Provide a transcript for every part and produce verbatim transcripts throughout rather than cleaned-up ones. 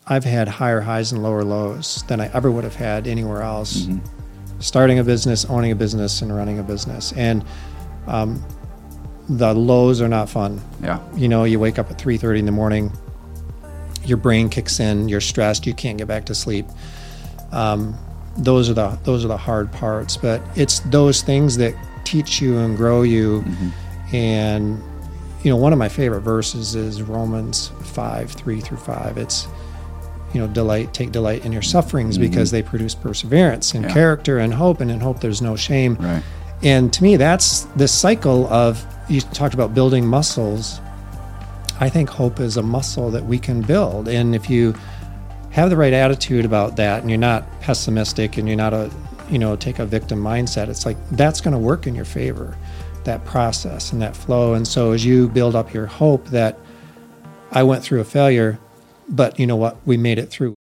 I've had higher highs and lower lows than I ever would have had anywhere else. Mm-hmm. Starting a business, owning a business, and running a business. And um, the lows are not fun. Yeah. You know, you wake up at three thirty in the morning, your brain kicks in, you're stressed, you can't get back to sleep. Um, those are the those are the hard parts. But it's those things that teach you and grow you. Mm-hmm. And you know, one of my favorite verses is Romans five, three through five. It's, you know, delight, take delight in your sufferings, mm-hmm. because they produce perseverance and yeah. character and hope, and in hope there's no shame. Right. And to me, that's this cycle of, you talked about building muscles. I think hope is a muscle that we can build. And if you have the right attitude about that, and you're not pessimistic, and you're not a, you know, take a victim mindset, it's like, that's going to work in your favor, that process and that flow. And so as you build up your hope that I went through a failure, but you know what, we made it through.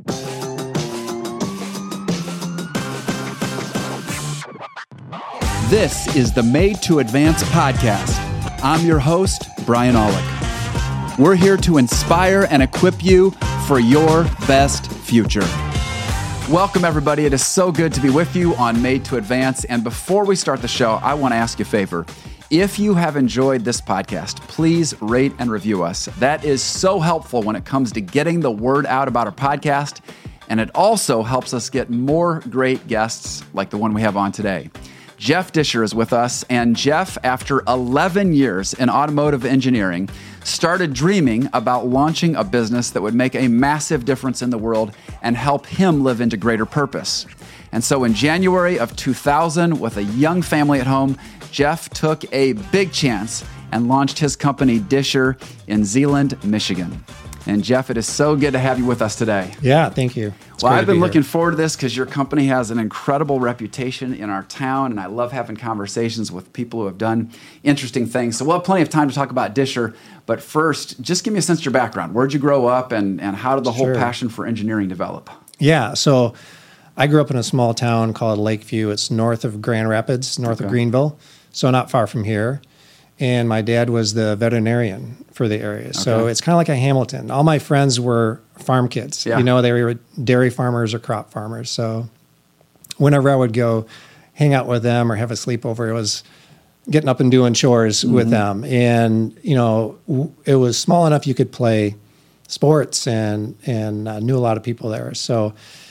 This is the Made to Advance podcast. I'm your host, Brian Aulick. We're here to inspire and equip you for your best future. Welcome, everybody. It is so good to be with you on Made to Advance. And before we start the show, I want to ask you a favor. If you have enjoyed this podcast, please rate and review us. That is so helpful when it comes to getting the word out about our podcast. And it also helps us get more great guests like the one we have on today. Jeff Disher is with us, and Jeff, after eleven years in automotive engineering, started dreaming about launching a business that would make a massive difference in the world and help him live into greater purpose. And so in January of two thousand, with a young family at home, Jeff took a big chance and launched his company, Disher, in Zeeland, Michigan. And Jeff, it is so good to have you with us today. Yeah, thank you. It's well, I've been be looking here. forward to this because your company has an incredible reputation in our town, and I love having conversations with people who have done interesting things. So we'll have plenty of time to talk about Disher, but first, just give me a sense of your background. Where'd you grow up, and, and how did the whole Sure. passion for engineering develop? Yeah, so I grew up in a small town called Lakeview. It's north of Grand Rapids, north Okay. of Greenville, so not far from here. And my dad was the veterinarian for the area. So Okay. it's kind of like a Hamilton. All my friends were farm kids. Yeah. You know, they were dairy farmers or crop farmers. So whenever I would go hang out with them or have a sleepover, it was getting up and doing chores mm-hmm. with them. And, you know, w- it was small enough you could play sports, and, and uh, knew a lot of people there. So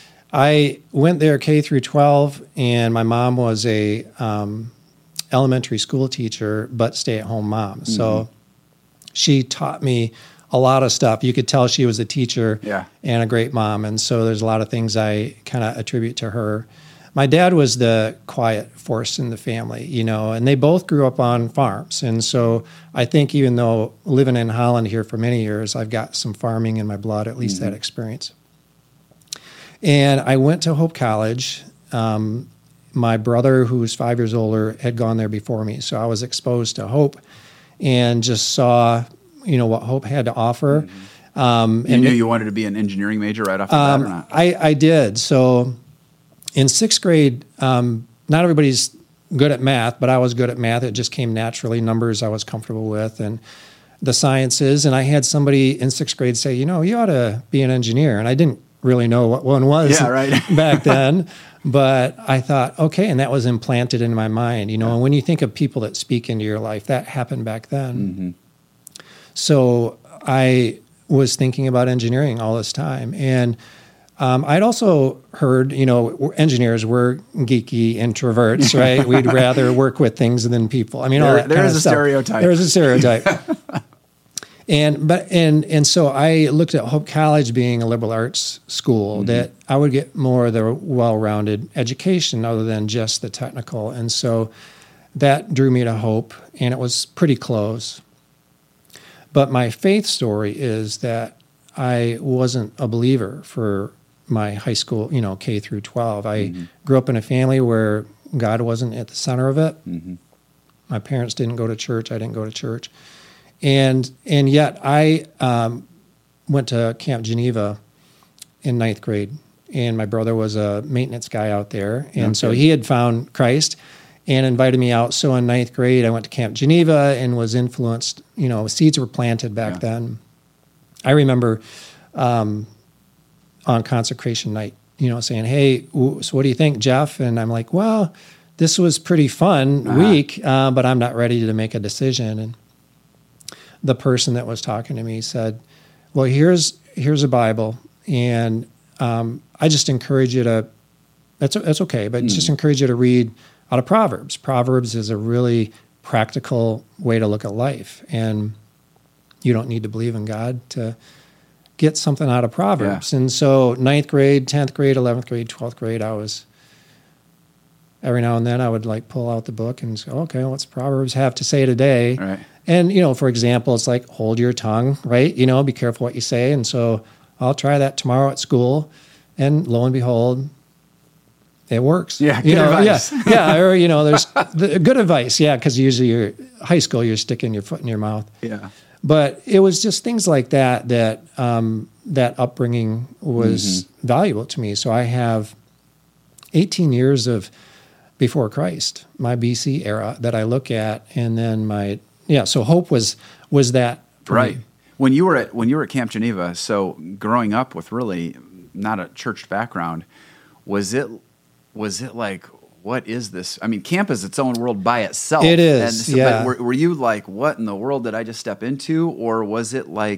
I went there K through twelve, and my mom was a um, elementary school teacher, but stay-at-home mom. Mm-hmm. So she taught me a lot of stuff. You could tell she was a teacher yeah. and a great mom. And so there's a lot of things I kind of attribute to her. My dad was the quiet force in the family, you know, and they both grew up on farms. And so I think even though living in Holland here for many years, I've got some farming in my blood, at least mm-hmm. that experience. And I went to Hope College. Um, My brother, who was five years older, had gone there before me. So I was exposed to Hope and just saw, you know, what Hope had to offer. Mm-hmm. Um, you and knew you wanted to be an engineering major right off the um, bat or not? I, I did. So in sixth grade, um, not everybody's good at math, but I was good at math. It just came naturally. Numbers I was comfortable with, and the sciences. And I had somebody in sixth grade say, you know, you ought to be an engineer. And I didn't really know what one was yeah, right. back then. But I thought, okay, and that was implanted in my mind, you know, and when you think of people that speak into your life, that happened back then. Mm-hmm. So I was thinking about engineering all this time. And um, I'd also heard, you know, engineers were geeky introverts, right? We'd rather work with things than people. I mean, there, all that there kind is of a stuff. stereotype. There is a stereotype. And but and and so I looked at Hope College being a liberal arts school, mm-hmm. that I would get more of the well-rounded education other than just the technical. And so that drew me to Hope, and it was pretty close. But my faith story is that I wasn't a believer for my high school, you know, K through twelve. I mm-hmm. grew up in a family where God wasn't at the center of it. Mm-hmm. My parents didn't go to church. I didn't go to church. And and yet I um, went to Camp Geneva in ninth grade, and my brother was a maintenance guy out there, and okay. so he had found Christ and invited me out. So in ninth grade, I went to Camp Geneva and was influenced. You know, seeds were planted back yeah. then. I remember um, on consecration night, you know, saying, hey, w- so what do you think, Jeff? And I'm like, well, this was pretty fun Uh-huh. week, uh, but I'm not ready to make a decision. And the person that was talking to me said, well, here's here's a Bible, and um, I just encourage you to, that's, that's okay, but mm. just encourage you to read out of Proverbs. Proverbs is a really practical way to look at life, and you don't need to believe in God to get something out of Proverbs. Yeah. And so ninth grade, tenth grade, eleventh grade, twelfth grade, I was, every now and then I would like pull out the book and say, okay, what's Proverbs have to say today? Right. And, you know, for example, it's like, hold your tongue, right? You know, be careful what you say. And so I'll try that tomorrow at school, and lo and behold, it works. Yeah, good you know, advice. Yeah, yeah, or, you know, there's the, good advice, yeah, because usually you're, high school, you're sticking your foot in your mouth. Yeah. But it was just things like that, that um, that upbringing was mm-hmm. valuable to me. So I have eighteen years of before Christ, my B C era that I look at, and then my, yeah, so hope was was that. Right. Me. When you were at when you were at Camp Geneva, so growing up with really not a church background, was it was it like, what is this? I mean, camp is its own world by itself. It is, and so, yeah. Were, were you like, what in the world did I just step into? Or was it like,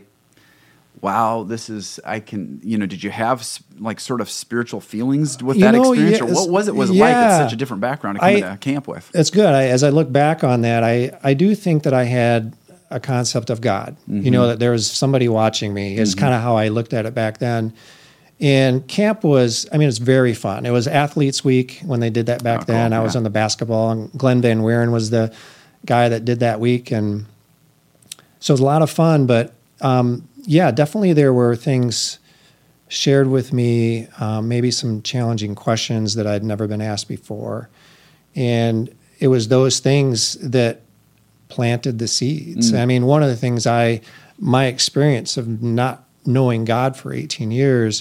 wow, this is, I can, you know, did you have like sort of spiritual feelings with you that know, experience? Yeah, or what was it was yeah. like? It's such a different background to come I, into camp with. It's good. I, as I look back on that, I, I do think that I had a concept of God. Mm-hmm. You know, that there was somebody watching me. It's mm-hmm. kind of how I looked at it back then. And camp was, I mean, it's very fun. It was Athletes Week when they did that back oh, then. cool. I was yeah. on the basketball, and Glenn Van Weeren was the guy that did that week. And so it was a lot of fun. But um, yeah, definitely there were things shared with me, um, maybe some challenging questions that I'd never been asked before. And it was those things that planted the seeds. Mm. I mean, one of the things I, my experience of not knowing God for eighteen years,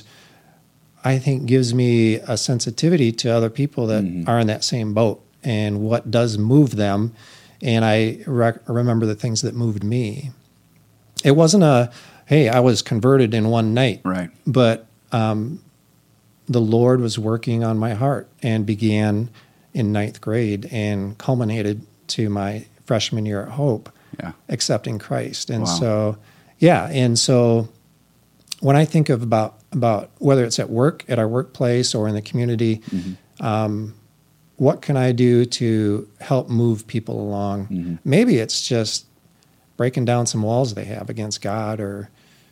I think gives me a sensitivity to other people that mm-hmm. are in that same boat and what does move them. And I rec- remember the things that moved me. It wasn't a, hey, I was converted in one night. Right. But um, the Lord was working on my heart and began in ninth grade and culminated to my freshman year at Hope, yeah. accepting Christ. And wow. so, yeah. And so when I think of about, about whether it's at work, at our workplace, or in the community, mm-hmm. um, what can I do to help move people along? Mm-hmm. Maybe it's just breaking down some walls they have against God, or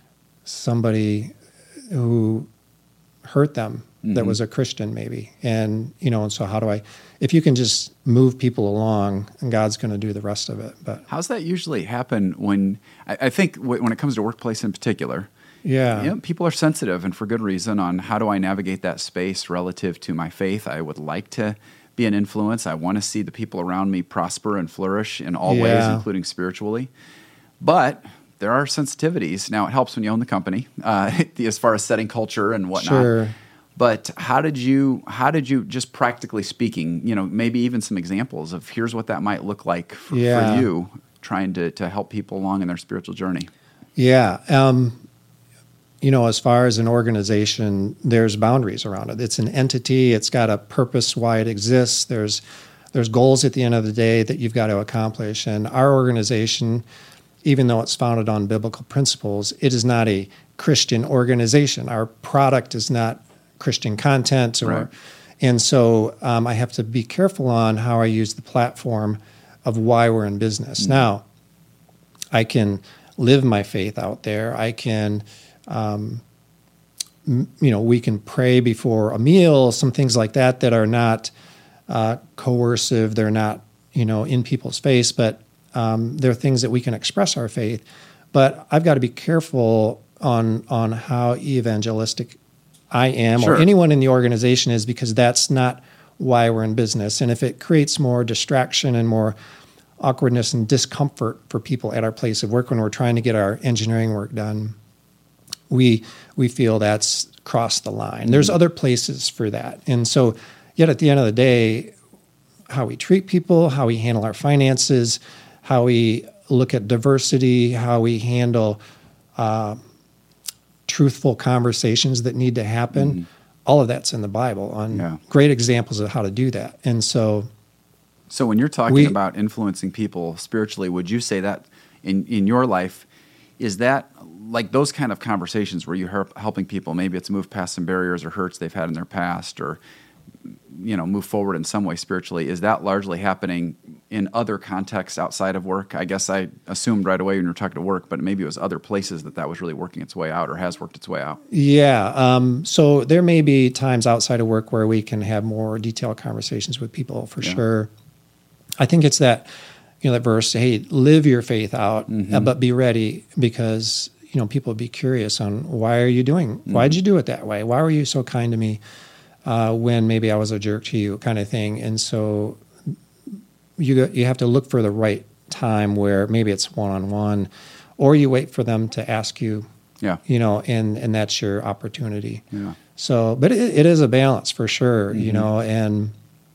somebody who hurt them mm-hmm. that was a Christian maybe. And, you know, and so how do I, if you can just move people along, and God's going to do the rest of it. But how's that usually happen when, I, I think w- when it comes to workplace in particular, yeah. yeah, people are sensitive, and for good reason, on how do I navigate that space relative to my faith. I would like to be an influence. I want to see the people around me prosper and flourish in all yeah. ways, including spiritually. But there are sensitivities. Now, it helps when you own the company, uh, as far as setting culture and whatnot. Sure. But how did you, how did you, just practically speaking, you know, maybe even some examples of here's what that might look like for, yeah. for you, trying to, to help people along in their spiritual journey? Yeah. Um, you know, as far as an organization, there's boundaries around it. It's an entity. It's got a purpose why it exists. There's there's goals at the end of the day that you've got to accomplish. And our organization, even though it's founded on biblical principles, it is not a Christian organization. Our product is not Christian content. Or, right. And so um, I have to be careful on how I use the platform of why we're in business. Mm-hmm. Now, I can live my faith out there. I can... Um, you know, we can pray before a meal, some things like that that are not uh, coercive. They're not, you know, in people's face, but um, they're things that we can express our faith. But I've got to be careful on on how evangelistic I am sure. or anyone in the organization is, because that's not why we're in business. And if it creates more distraction and more awkwardness and discomfort for people at our place of work when we're trying to get our engineering work done, we we feel that's crossed the line. There's other places for that. And so, yet at the end of the day, how we treat people, how we handle our finances, how we look at diversity, how we handle uh, truthful conversations that need to happen. Mm-hmm. All of that's in the Bible on yeah. great examples of how to do that. And so, so when you're talking we, about influencing people spiritually, would you say that in, in your life, is that like those kind of conversations where you're helping people, maybe it's move past some barriers or hurts they've had in their past, or, you know, move forward in some way spiritually, is that largely happening in other contexts outside of work? I guess I assumed right away when you were talking to work, but maybe it was other places that that was really working its way out or has worked its way out. Yeah. Um, so there may be times outside of work where we can have more detailed conversations with people for yeah. sure. I think it's that, you know, that verse, hey, live your faith out, mm-hmm. uh, but be ready, because, you know, people be curious on why are you doing, mm-hmm. why did you do it that way? Why were you so kind to me uh, when maybe I was a jerk to you, kind of thing. And so you you have to look for the right time where maybe it's one-on-one, or you wait for them to ask you, yeah, you know, and, and that's your opportunity. Yeah. So, but it, it is a balance for sure, mm-hmm. you know, and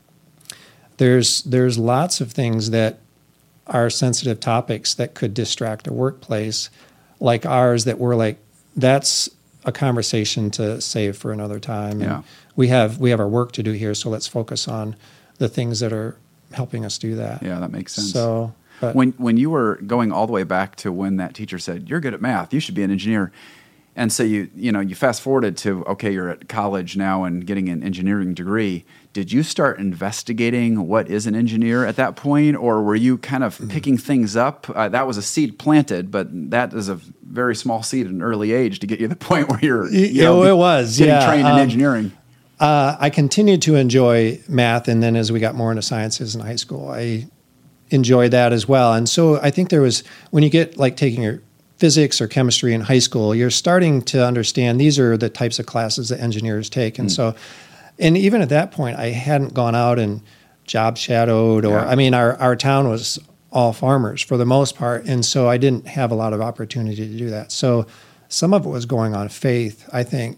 there's there's lots of things that are sensitive topics that could distract a workplace like ours that we're like, that's a conversation to save for another time. Yeah. And we have we have our work to do here, so let's focus on the things that are helping us do that. Yeah, that makes sense. So but, when when you were going all the way back to when that teacher said, you're good at math, you should be an engineer. And so you you know, you fast forwarded to, okay, you're at college now and getting an engineering degree. Did you start investigating what is an engineer at that point, or were you kind of picking things up? Uh, that was a seed planted, but that is a very small seed at an early age to get you to the point where you're you know, it was getting yeah. trained in um, engineering. Uh, I continued to enjoy math, and then as we got more into sciences in high school, I enjoyed that as well. And so I think there was, when you get like taking your physics or chemistry in high school, you're starting to understand these are the types of classes that engineers take. And mm. so, and even at that point, I hadn't gone out and job shadowed, or, yeah. I mean, our, our town was all farmers for the most part. And so I didn't have a lot of opportunity to do that. So some of it was going on faith. I think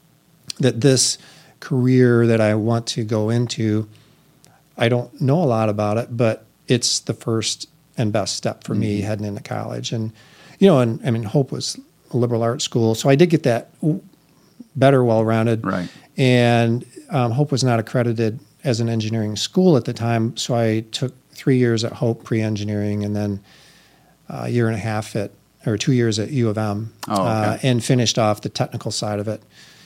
that this career that I want to go into, I don't know a lot about it, but it's the first and best step for mm-hmm. me heading into college. And, you know, and I mean, Hope was a liberal arts school, so I did get that better well-rounded. Right. And um, Hope was not accredited as an engineering school at the time, so I took three years at Hope pre-engineering, and then a year and a half at, or two years at U of M, oh, okay. uh, and finished off the technical side of it.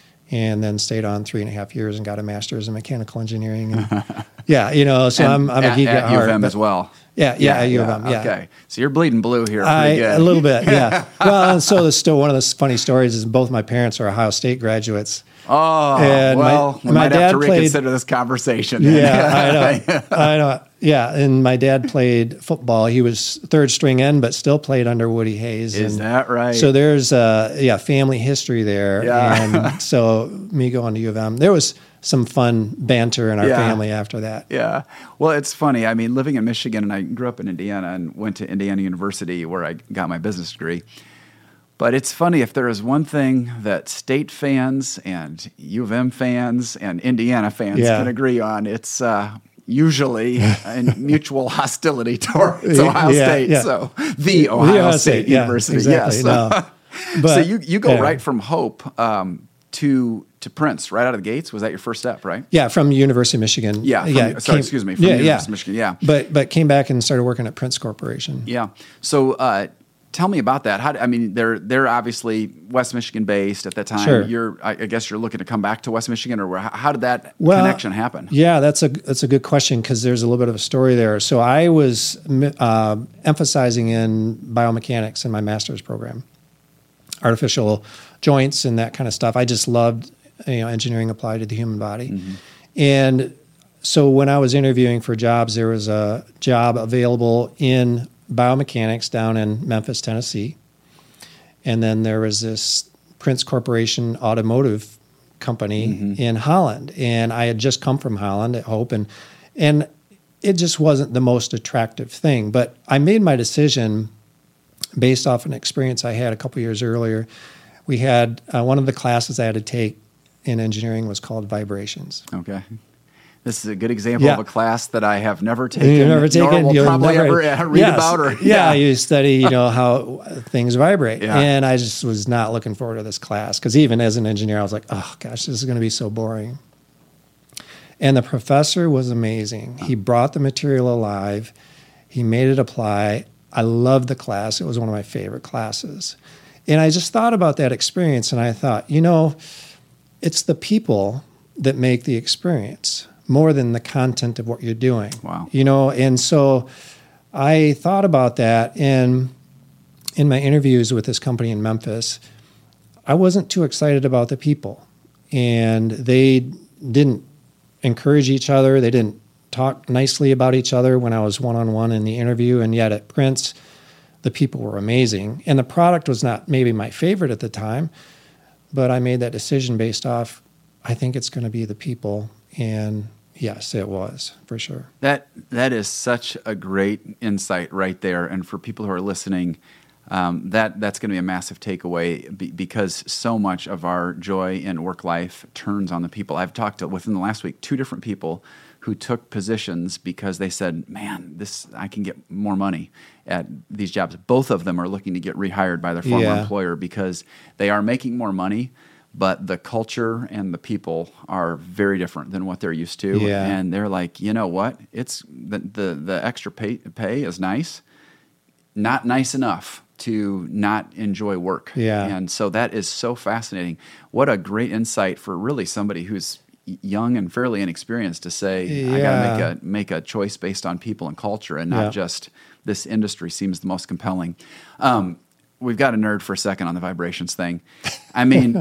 And then stayed on three and a half years and got a master's in mechanical engineering. And yeah, you know, so I'm, I'm at, a geek at, at heart. U of M as well. Yeah, yeah, yeah, at U of M, yeah. Okay, so you're bleeding blue here. Pretty I, good. A little bit, yeah. Well, and so the still one of the funny stories is both my parents are Ohio State graduates. Oh, and well, my, we my might dad have to played, reconsider this conversation. Yeah, I know, I know. Yeah, and my dad played football. He was third string end, but still played under Woody Hayes. Is and that right? So there's, uh, yeah, family history there. Yeah. And so me going to U of M, there was some fun banter in our yeah. family after that. Yeah. Well, it's funny. I mean, living in Michigan, and I grew up in Indiana and went to Indiana University where I got my business degree. But it's funny, if there is one thing that state fans and U of M fans and Indiana fans yeah. can agree on, it's uh, usually in mutual hostility towards Ohio yeah, State. Yeah. So the Ohio, the Ohio State, State yeah, University, exactly, yes. No. But, so you, you go yeah. right from Hope um, to to Prince right out of the gates. Was that your first step, right? Yeah, from University of Michigan. Yeah, from, yeah. Sorry, came, excuse me. From yeah, University yeah. of Michigan, yeah. But but came back and started working at Prince Corporation. Yeah. So uh, tell me about that. How? I mean, they're they're obviously West Michigan based at that time. Sure. You're, I guess, you're looking to come back to West Michigan, or how, how did that well, connection happen? Yeah, that's a that's a good question, because there's a little bit of a story there. So I was uh, emphasizing in biomechanics in my master's program, artificial joints and that kind of stuff. I just loved, you know, engineering applied to the human body. Mm-hmm. And so when I was interviewing for jobs, there was a job available in biomechanics down in Memphis, Tennessee. And then there was this Prince Corporation automotive company mm-hmm. in Holland. And I had just come from Holland at Hope, and and it just wasn't the most attractive thing. But I made my decision based off an experience I had a couple years earlier. We had uh, one of the classes I had to take in engineering was called vibrations. Okay. This is a good example Yeah. of a class that I have never taken. You've never taken. Nor will you'll probably never, ever read yes, about or yeah, you study, you know, how things vibrate. Yeah. And I just was not looking forward to this class because even as an engineer, I was like, oh gosh, this is going to be so boring. And the professor was amazing. He brought the material alive. He made it apply. I loved the class. It was one of my favorite classes. And I just thought about that experience, and I thought, you know, it's the people that make the experience more than the content of what you're doing. Wow. You know, and so I thought about that, and in my interviews with this company in Memphis, I wasn't too excited about the people. And they didn't encourage each other. They didn't talk nicely about each other when I was one-on-one in the interview. And yet at Prince, the people were amazing. And the product was not maybe my favorite at the time, but I made that decision based off, I think it's going to be the people. And yes, it was, for sure. That that is such a great insight right there. And for people who are listening, um, that that's going to be a massive takeaway be, because so much of our joy in work life turns on the people. I've talked to, within the last week, two different people who took positions because they said, man, this I can get more money at these jobs. Both of them are looking to get rehired by their former Yeah. employer because they are making more money, but the culture and the people are very different than what they're used to. Yeah. And they're like, you know what? It's the the, the extra pay, pay is nice, not nice enough to not enjoy work. Yeah. And so that is so fascinating. What a great insight for really somebody who's young and fairly inexperienced to say, I got to Yeah. make a make a choice based on people and culture and not Yeah. just this industry seems the most compelling. Um, we've got a nerd for a second on the vibrations thing. I mean,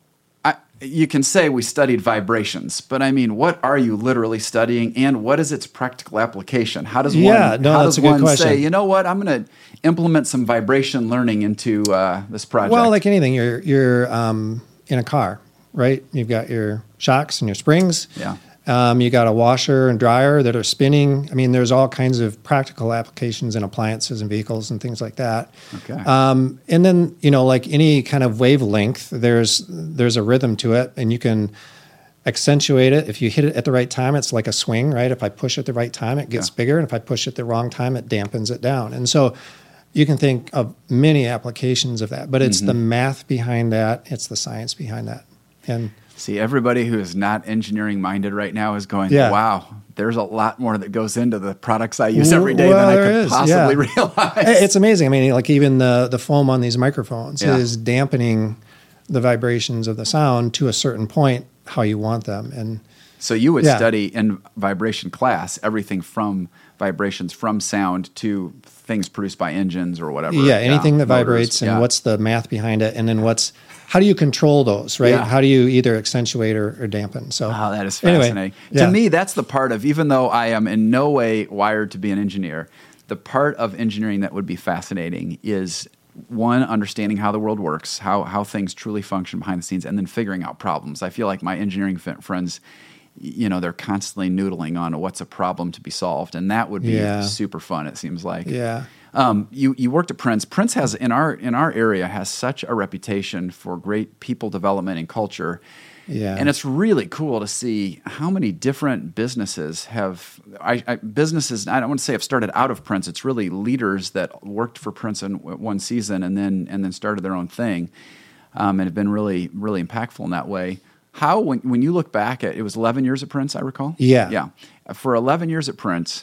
I, you can say we studied vibrations, but I mean, what are you literally studying, and what is its practical application? How does Yeah, one, no, how that's does a good one question. say, you know what, I'm going to implement some vibration learning into uh, this project? Well, like anything, you're you're um, in a car, right? You've got your shocks and your springs. Yeah. Um, you got a washer and dryer that are spinning. I mean, there's all kinds of practical applications in appliances and vehicles and things like that. Okay. Um, and then, you know, like any kind of wavelength, there's there's a rhythm to it, and you can accentuate it. If you hit it at the right time, it's like a swing, right? If I push at the right time, it gets Yeah. bigger. And if I push at the wrong time, it dampens it down. And so you can think of many applications of that, but it's the math behind that. It's the science behind that. And See, everybody who is not engineering minded right now is going, Yeah. wow, there's a lot more that goes into the products I use every day Well, than I there could is, possibly yeah. realize. It's amazing. I mean, like even the, the foam on these microphones Yeah. is dampening the vibrations of the sound to a certain point, how you want them. And So you would Yeah. study in vibration class everything from vibrations from sound to things produced by engines or whatever. yeah, anything that motors. vibrates and Yeah. what's the math behind it. And then what's, how do you control those, right? Yeah. How do you either accentuate or, or dampen? So Oh, that is anyway, fascinating. yeah. To me, that's the part of, even though I am in no way wired to be an engineer, the part of engineering that would be fascinating is, one, understanding how the world works, how, how things truly function behind the scenes, and then figuring out problems. I feel like my engineering f- friends, you know, they're constantly noodling on what's a problem to be solved, and that would be Yeah. super fun, it seems like. Yeah. Um, you you worked at Prince. Prince has in our in our area has such a reputation for great people development and culture. Yeah. And it's really cool to see how many different businesses have I, I businesses. I don't want to say have started out of Prince. It's really leaders that worked for Prince in w- one season and then and then started their own thing, um, and have been really really impactful in that way. How when when you look back at it was eleven years at Prince, I recall. Yeah. Yeah. For eleven years at Prince,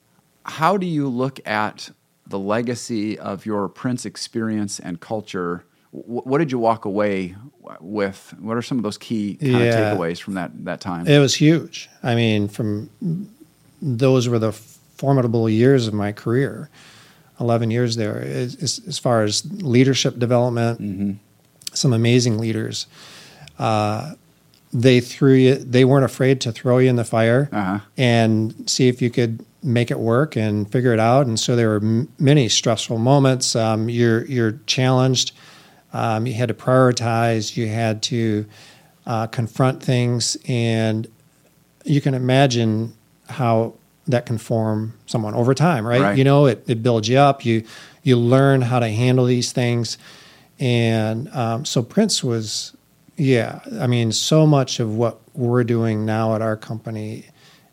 how do you look at the legacy of your Prince experience and culture? W- what did you walk away with? What are some of those key kind Yeah. of takeaways from that, that time? It was huge. I mean, from those were the formidable years of my career. eleven years there, as, as, as far as leadership development, Mm-hmm. some amazing leaders. Uh, they threw you, they weren't afraid to throw you in the fire Uh-huh. and see if you could make it work and figure it out. And so there were m- many stressful moments. Um, you're, you're challenged. Um, you had to prioritize. You had to uh, confront things. And you can imagine how that can form someone over time, right? Right. You know, it, it builds you up. You you learn how to handle these things. And um, so Prince was, yeah, I mean, so much of what we're doing now at our company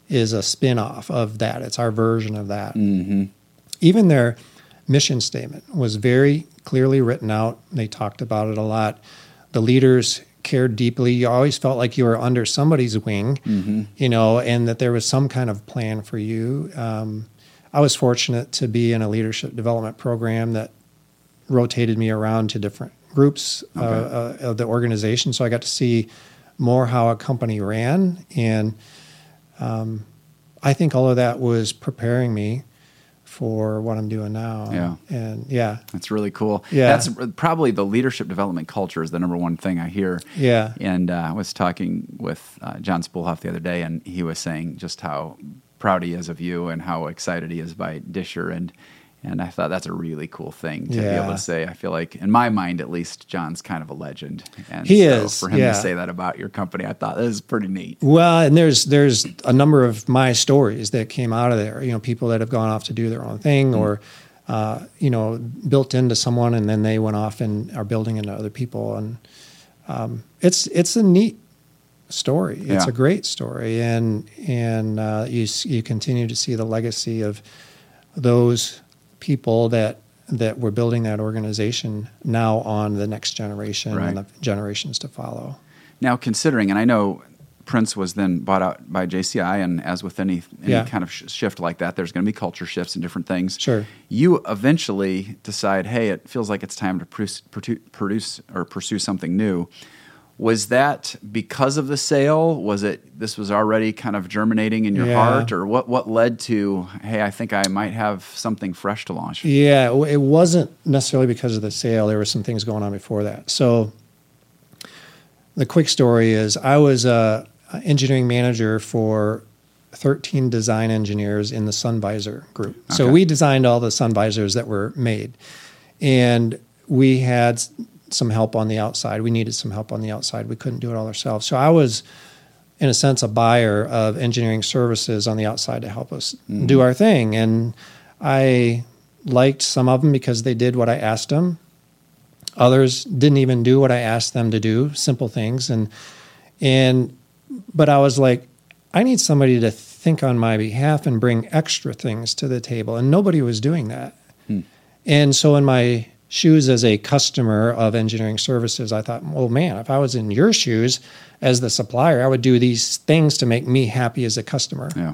is a spin-off of that. It's our version of that. Mm-hmm. Even their mission statement was very clearly written out. They talked about it a lot. The leaders cared deeply. You always felt like you were under somebody's wing, Mm-hmm. you know, and that there was some kind of plan for you. Um, I was fortunate to be in a leadership development program that rotated me around to different groups Okay. uh, uh, of the organization. So I got to see more how a company ran. And um, I think all of that was preparing me for what I'm doing now. Yeah. And yeah. That's really cool. Yeah. That's probably the leadership development culture is the number one thing I hear. Yeah. And uh, I was talking with uh, John Spoolhoff the other day, and he was saying just how proud he is of you and how excited he is by Disher. And and I thought that's a really cool thing to be Yeah. able to say. I feel like, in my mind at least, John's kind of a legend. And He so is, for him yeah. to say that about your company, I thought that was pretty neat. Well, and there's there's a number of my stories that came out of there. You know, people that have gone off to do their own thing, Mm-hmm. or uh, you know, built into someone, and then they went off and are building into other people. And um, it's it's a neat story. It's Yeah. a great story, and and uh, you s- you continue to see the legacy of those people that that were building that organization now on the next generation Right. and the generations to follow. Now, considering, and I know Prince was then bought out by J C I, and as with any any Yeah. kind of sh- shift like that, there's going to be culture shifts and different things. Sure. You eventually decide, hey, it feels like it's time to produce, produce or pursue something new. Was that because of the sale? Was it this was already kind of germinating in your Yeah. heart, or what? What led to, hey, I think I might have something fresh to launch? Yeah, it it wasn't necessarily because of the sale. There were some things going on before that. So the quick story is I was a a engineering manager for thirteen design engineers in the Sun Visor group. So Okay. we designed all the sun visors that were made. And we had s- some help on the outside. We needed some help on the outside. We couldn't do it all ourselves. So I was, in a sense, a buyer of engineering services on the outside to help us do our thing. And I liked some of them because they did what I asked them. Others didn't even do what I asked them to do, simple things. And and but I was like, I need somebody to think on my behalf and bring extra things to the table. And nobody was doing that. Hmm. And so in my shoes as a customer of engineering services, I thought, well, man, if I was in your shoes as the supplier, I would do these things to make me happy as a customer. Yeah.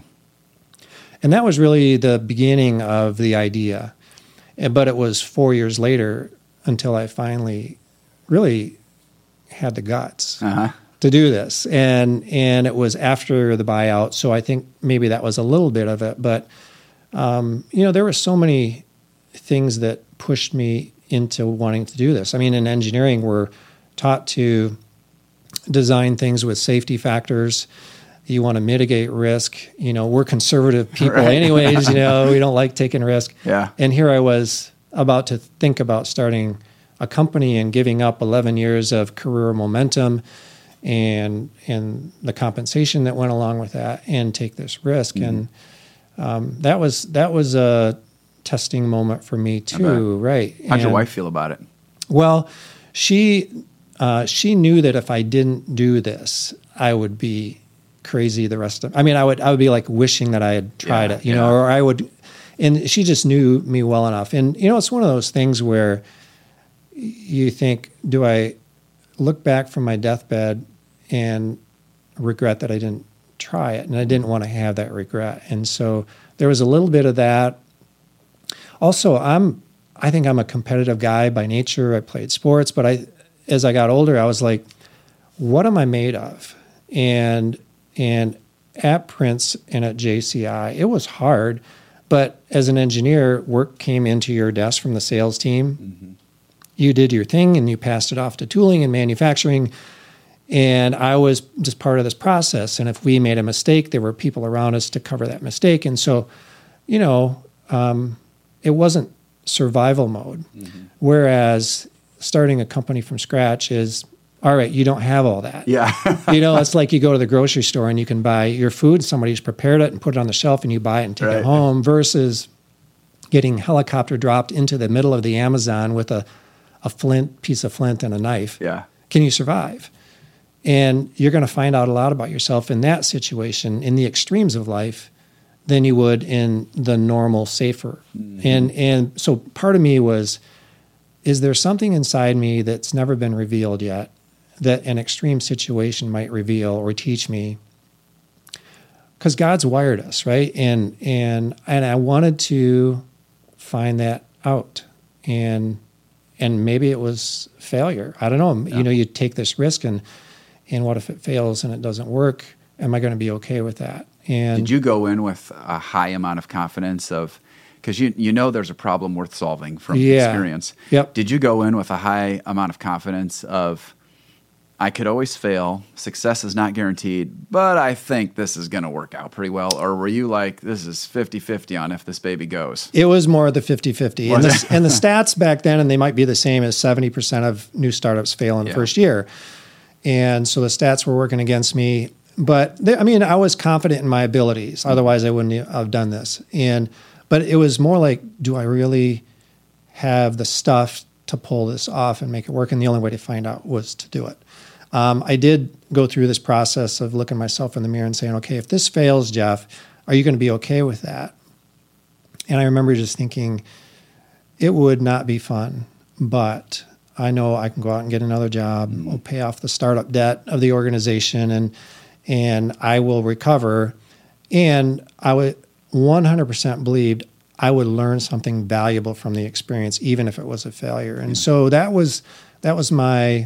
And that was really the beginning of the idea. And- But it was four years later until I finally really had the guts Uh-huh. to do this. And and it was after the buyout. So I think maybe that was a little bit of it. But, um, you know, there were so many things that pushed me into wanting to do this. I mean, in engineering, we're taught to design things with safety factors. You want to mitigate risk. You know, we're conservative people Right. anyways, you know, we don't like taking risk. Yeah. And here I was about to think about starting a company and giving up eleven years of career momentum and and the compensation that went along with that and take this risk. Mm-hmm. And um, that was that was a testing moment for me too, right? How'd your And- wife feel about it? well, she uh, she knew that if I didn't do this, I would be crazy the rest of. I mean, I would I would be like wishing that I had tried Yeah, it, you yeah. know, or I would. And she just knew me well enough, and you know, it's one of those things where you think, do I look back from my deathbed and regret that I didn't try it, and I didn't want to have that regret, and so there was a little bit of that. Also, I'm I think I'm a competitive guy by nature. I played sports, but I as I got older, I was like, what am I made of? And and at Prince and at J C I, it was hard, but as an engineer, work came into your desk from the sales team. Mm-hmm. You did your thing and you passed it off to tooling and manufacturing. And I was just part of this process. And if we made a mistake, there were people around us to cover that mistake. And so, you know, um, it wasn't survival mode. Mm-hmm. Whereas starting a company from scratch is, all right, you don't have all that. Yeah. You know, it's like you go to the grocery store and you can buy your food, somebody's prepared it and put it on the shelf and you buy it and take Right. it home, versus getting helicopter dropped into the middle of the Amazon with a, a flint, piece of flint and a knife. Yeah. Can you survive? And you're going to find out a lot about yourself in that situation, in the extremes of life, than you would in the normal, safer. Mm-hmm. And and so part of me was, is there something inside me that's never been revealed yet that an extreme situation might reveal or teach me? Because God's wired us, right? And and and I wanted to find that out. And and maybe it was failure. I don't know. Yeah. You know, you take this risk, and and what if it fails and it doesn't work? Am I going to be okay with that? And did you go in with a high amount of confidence of, because you you know there's a problem worth solving from yeah. experience. Yep. Did you go in with a high amount of confidence of, I could always fail, success is not guaranteed, but I think this is going to work out pretty well? Or were you like, this is fifty-fifty on if this baby goes? It was more the fifty-fifty. And the, and the stats back then, and they might be the same, as seventy percent of new startups fail in the yeah. first year. And so the stats were working against me. But, they, I mean, I was confident in my abilities. Otherwise, I wouldn't have done this. And But it was more like, do I really have the stuff to pull this off and make it work? And the only way to find out was to do it. Um, I did go through this process of looking myself in the mirror and saying, okay, if this fails, Jeff, are you going to be okay with that? And I remember just thinking, it would not be fun, but I know I can go out and get another job, mm-hmm. I'll pay off the startup debt of the organization, and and I will recover. And I would one hundred percent believed I would learn something valuable from the experience, even if it was a failure. And yeah. so that was that was my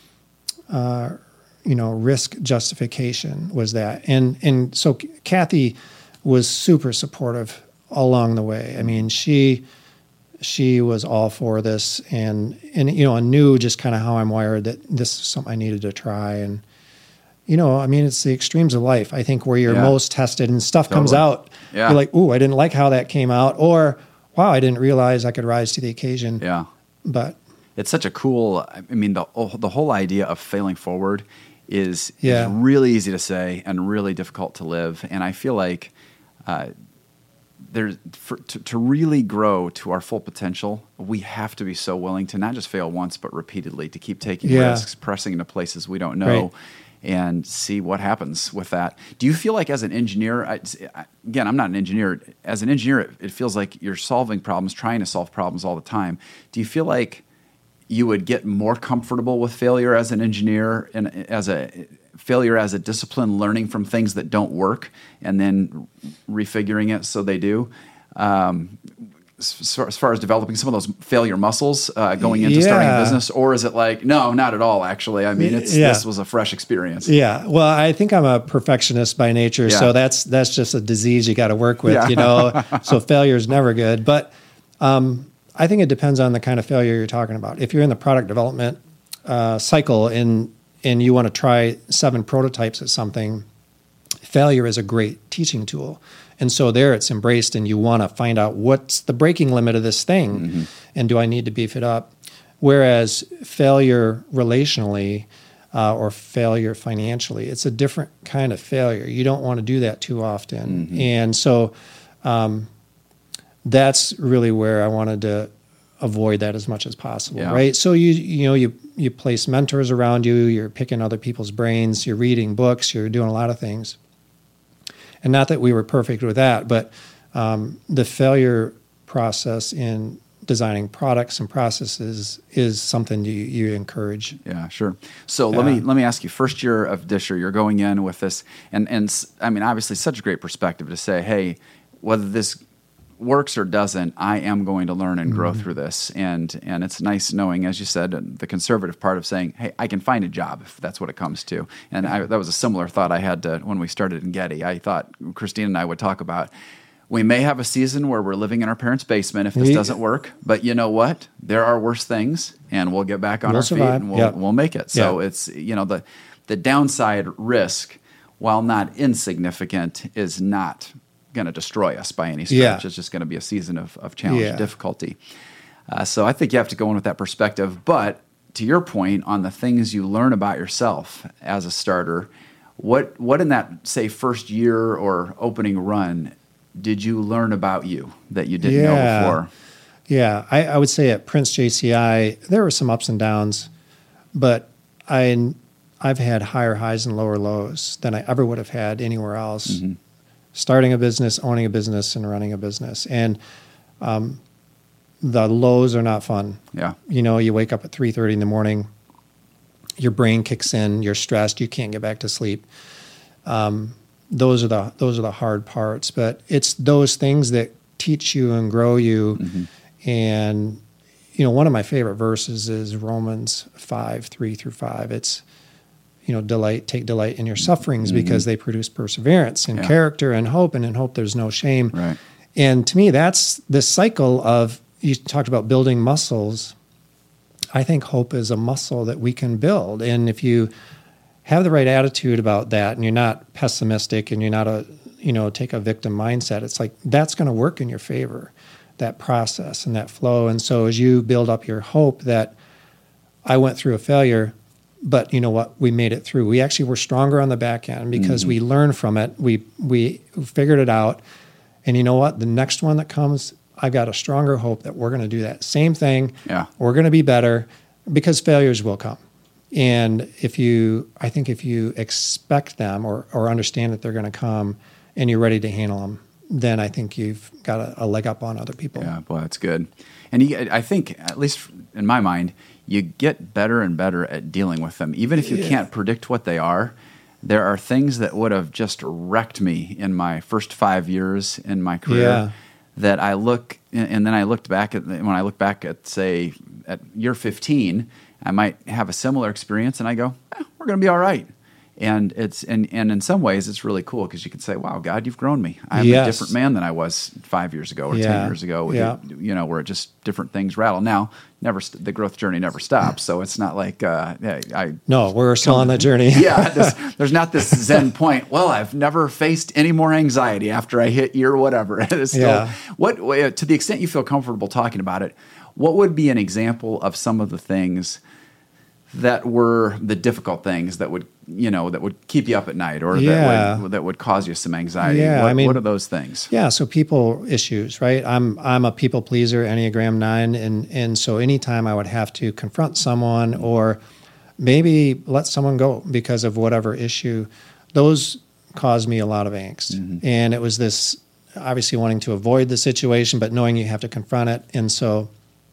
uh, you know risk justification, was that. And and so Kathy was super supportive along the way. I mean, she she was all for this, and and you know, I knew just kind of how I'm wired, that this is something I needed to try. And you know, I mean, it's the extremes of life, I think, where you're yeah. most tested, and stuff totally. comes out. Yeah. You're like, ooh, I didn't like how that came out, or wow, I didn't realize I could rise to the occasion. Yeah. But it's such a cool, I mean, the the whole idea of failing forward is, yeah. is really easy to say and really difficult to live. And I feel like uh, there's for, to, to really grow to our full potential, we have to be so willing to not just fail once, but repeatedly, to keep taking yeah. risks, pressing into places we don't know. Right. And see what happens with that. Do you feel like, as an engineer, I, again, I'm not an engineer. As an engineer, it, it feels like you're solving problems, trying to solve problems all the time. Do you feel like you would get more comfortable with failure as an engineer, and as a failure as a discipline, learning from things that don't work and then refiguring it so they do? Um, as far as developing some of those failure muscles uh, going into yeah. starting a business? Or is it like, no, not at all, actually? I mean, it's yeah. this was a fresh experience. Yeah. Well, I think I'm a perfectionist by nature, yeah. so that's that's just a disease you got to work with, yeah. you know? So failure is never good. But um, I think it depends on the kind of failure you're talking about. If you're in the product development uh, cycle and, and you want to try seven prototypes at something, failure is a great teaching tool. And so there it's embraced, and you want to find out what's the breaking limit of this thing, mm-hmm. and do I need to beef it up? Whereas failure relationally uh, or failure financially, it's a different kind of failure. You don't want to do that too often. Mm-hmm. And so um, that's really where I wanted to avoid that as much as possible, yeah. right? So you you know, you, you place mentors around you, you're picking other people's brains, you're reading books, you're doing a lot of things. And not that we were perfect with that, but um, the failure process in designing products and processes is something you, you encourage. Yeah, sure. So yeah. let me let me ask you. First year of Disher, you're going in with this, and and I mean, obviously, such a great perspective to say, hey, whether this works or doesn't, I am going to learn and grow mm-hmm. through this. And and it's nice knowing, as you said, the conservative part of saying, hey, I can find a job if that's what it comes to. And I, that was a similar thought I had to, when we started in Getty. I thought Christine and I would talk about, we may have a season where we're living in our parents' basement if this we, doesn't work, but you know what? There are worse things, and we'll get back on we'll our survive. feet and we'll, yep. we'll make it. So yep. it's, you know, the the downside risk, while not insignificant, is not going to destroy us by any stretch. Yeah. It's just going to be a season of, of challenge yeah. and difficulty. Uh, so I think you have to go in with that perspective. But to your point on the things you learn about yourself as a starter, what what in that, say, first year or opening run did you learn about you that you didn't yeah. know before? Yeah, I, I would say at Prince J C I, there were some ups and downs, but I I've had higher highs and lower lows than I ever would have had anywhere else. Mm-hmm. Starting a business, owning a business, and running a business. And um, the lows are not fun. Yeah. You know, you wake up at three thirty in the morning, your brain kicks in, you're stressed, you can't get back to sleep. Um, those are the those are the hard parts. But it's those things that teach you and grow you. Mm-hmm. And, you know, one of my favorite verses is Romans five, three through five. It's, you know, delight, take delight in your sufferings mm-hmm. because they produce perseverance and yeah. character and hope, and in hope there's no shame. Right. And to me, that's this cycle of, you talked about building muscles. I think hope is a muscle that we can build. And if you have the right attitude about that and you're not pessimistic and you're not a, you know, take a victim mindset, it's like that's going to work in your favor, that process and that flow. And so as you build up your hope that I went through a failure, but you know what? We made it through. We actually were stronger on the back end because mm-hmm. we learned from it. We we figured it out. And you know what? The next one that comes, I've got a stronger hope that we're going to do that same thing. Yeah. We're going to be better because failures will come. And if you, I think if you expect them or, or understand that they're going to come and you're ready to handle them, then I think you've got a, a leg up on other people. Yeah, boy, that's good. And you, I think, at least in my mind, you get better and better at dealing with them. Even if you yeah. can't predict what they are, there are things that would have just wrecked me in my first five years in my career yeah. that I look, and then I looked back at, when I look back at, say, at year fifteen, I might have a similar experience and I go, eh, we're going to be all right. And it's and, and in some ways it's really cool because you can say, wow, God, you've grown me. I'm yes. a different man than I was five years ago or yeah. ten years ago. Yeah. You, you know, where just different things rattle. Now, never st- the growth journey never stops. So it's not like uh, I. No, we're still on that journey. yeah, this, there's not this Zen point. Well, I've never faced any more anxiety after I hit year whatever. It's still, yeah. What to the extent you feel comfortable talking about it, what would be an example of some of the things that were the difficult things that would, you know, that would keep you up at night or yeah. that would that would cause you some anxiety? Yeah, what, I mean, what are those things? Yeah, so people issues, right? I'm I'm a people pleaser, Enneagram nine, and and so anytime I would have to confront someone or maybe let someone go because of whatever issue, those caused me a lot of angst. Mm-hmm. And it was this obviously wanting to avoid the situation, but knowing you have to confront it. And so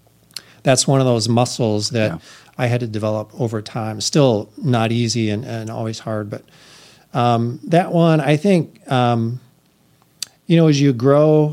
that's one of those muscles that yeah. I had to develop over time. Still not easy and, and always hard, but um, that one, I think, um, you know, as you grow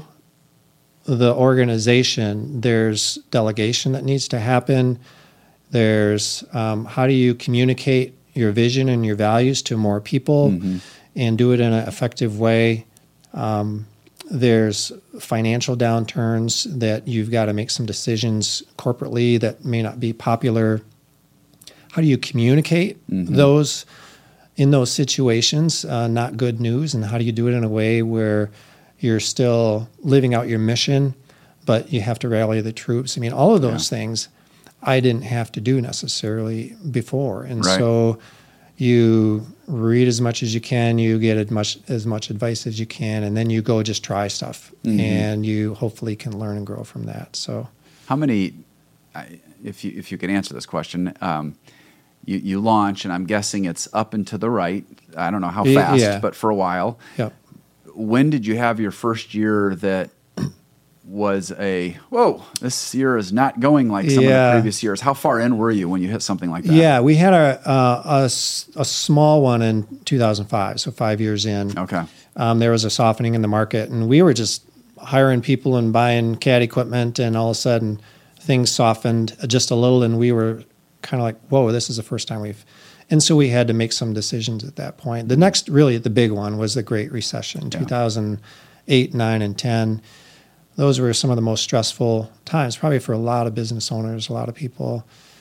the organization, there's delegation that needs to happen. There's um, how do you communicate your vision and your values to more people mm-hmm. and do it in an effective way. Um, There's financial downturns that you've got to make some decisions corporately that may not be popular. How do you communicate mm-hmm. those in those situations, uh, not good news, and how do you do it in a way where you're still living out your mission, but you have to rally the troops? I mean, all of those yeah. things I didn't have to do necessarily before. And right. so you read as much as you can, you get as much as much advice as you can, and then you go just try stuff, mm-hmm. and you hopefully can learn and grow from that. So, how many, if you if you can answer this question, um, you you launch, and I'm guessing it's up and to the right. I don't know how fast, yeah. but for a while. Yep. When did you have your first year that was a, whoa, this year is not going like some yeah. of the previous years? How far in were you when you hit something like that? Yeah, we had a, uh, a, a small one in two thousand five, so five years in. Okay. Um, there was a softening in the market, and we were just hiring people and buying C A D equipment, and all of a sudden things softened just a little, and we were kind of like, whoa, this is the first time we've... And so we had to make some decisions at that point. The next, really, the big one was the Great Recession, yeah. two thousand eight, nine, and ten. Those were some of the most stressful times, probably for a lot of business owners, a lot of people.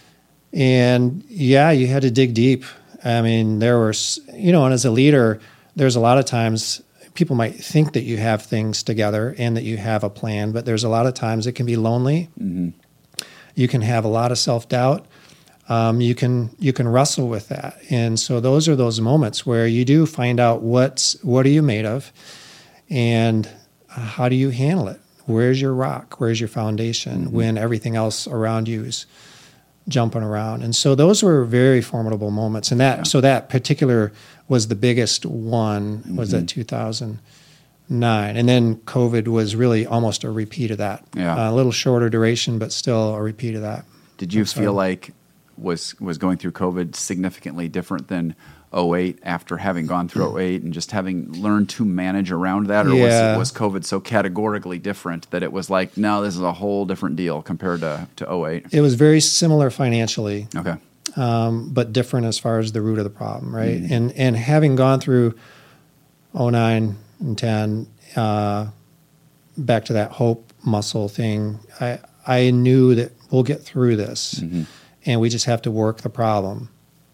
And yeah, you had to dig deep. I mean, there were, you know, and as a leader, there's a lot of times people might think that you have things together and that you have a plan, but there's a lot of times it can be lonely. Mm-hmm. You can have a lot of self-doubt. Um, you can you can wrestle with that. And so those are those moments where you do find out what's what are you made of and how do you handle it? Where's your rock? Where's your foundation mm-hmm. when everything else around you is jumping around. And so those were very formidable moments. And that, yeah. so that particular was the biggest one, was mm-hmm. that two thousand nine. And then COVID was really almost a repeat of that. Yeah. Uh, a little shorter duration, but still a repeat of that. Did you feel like was was going through COVID significantly different than oh eight after having gone through oh eight and just having learned to manage around that? Or yeah. was, was COVID so categorically different that it was like, no, this is a whole different deal compared to, to oh eight? It was very similar financially. Okay. Um, but different as far as the root of the problem, right? Mm-hmm. And and having gone through oh nine and ten, uh, back to that hope muscle thing, I I knew that we'll get through this, mm-hmm. and we just have to work the problem.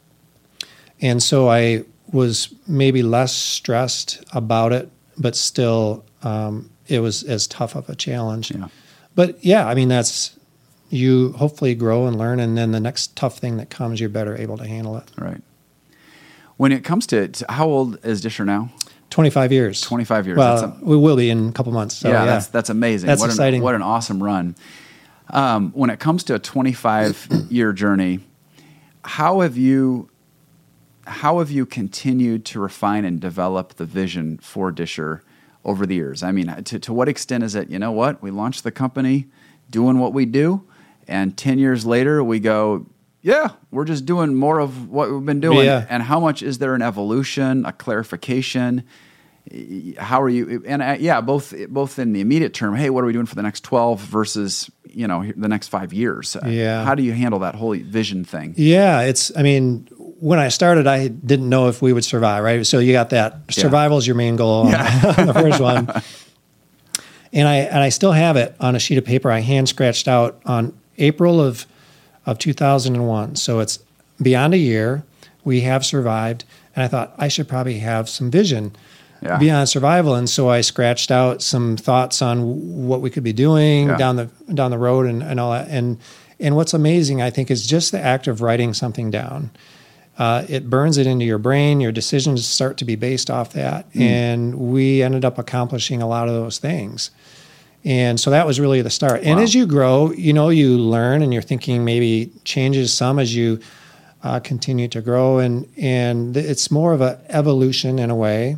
And so I was maybe less stressed about it, but still, um, it was as tough of a challenge. Yeah. But yeah, I mean, that's, you hopefully grow and learn, and then the next tough thing that comes, you're better able to handle it. Right. When it comes to, to how old is Disher now? twenty-five years. twenty-five years. Well, that's a, we will be in a couple months. So, yeah, yeah, that's that's amazing. That's what exciting. An, what an awesome run. Um, when it comes to a twenty-five-year journey, how have you how have you continued to refine and develop the vision for Disher over the years? I mean, to, to what extent is it, you know what, we launched the company doing what we do, and ten years later we go, yeah, we're just doing more of what we've been doing. Yeah. And how much is there an evolution, a clarification? How are you? And uh, yeah, both both in the immediate term, hey, what are we doing for the next twelve versus, you know, the next five years? Yeah. How do you handle that whole vision thing? Yeah, it's, I mean, when I started, I didn't know if we would survive, right? So you got that. Survival is your main goal yeah. on the first one. And I and I still have it on a sheet of paper I hand scratched out on April of of two thousand one. So it's beyond a year. We have survived. And I thought I should probably have some vision yeah. beyond survival. And so I scratched out some thoughts on what we could be doing yeah. down the down the road and, and all that. And and what's amazing, I think, is just the act of writing something down. Uh, it burns it into your brain. Your decisions start to be based off that. Mm. And we ended up accomplishing a lot of those things. And so that was really the start. And wow. as you grow, you know, you learn, and your thinking maybe changes some as you uh, continue to grow. And, and it's more of an evolution in a way.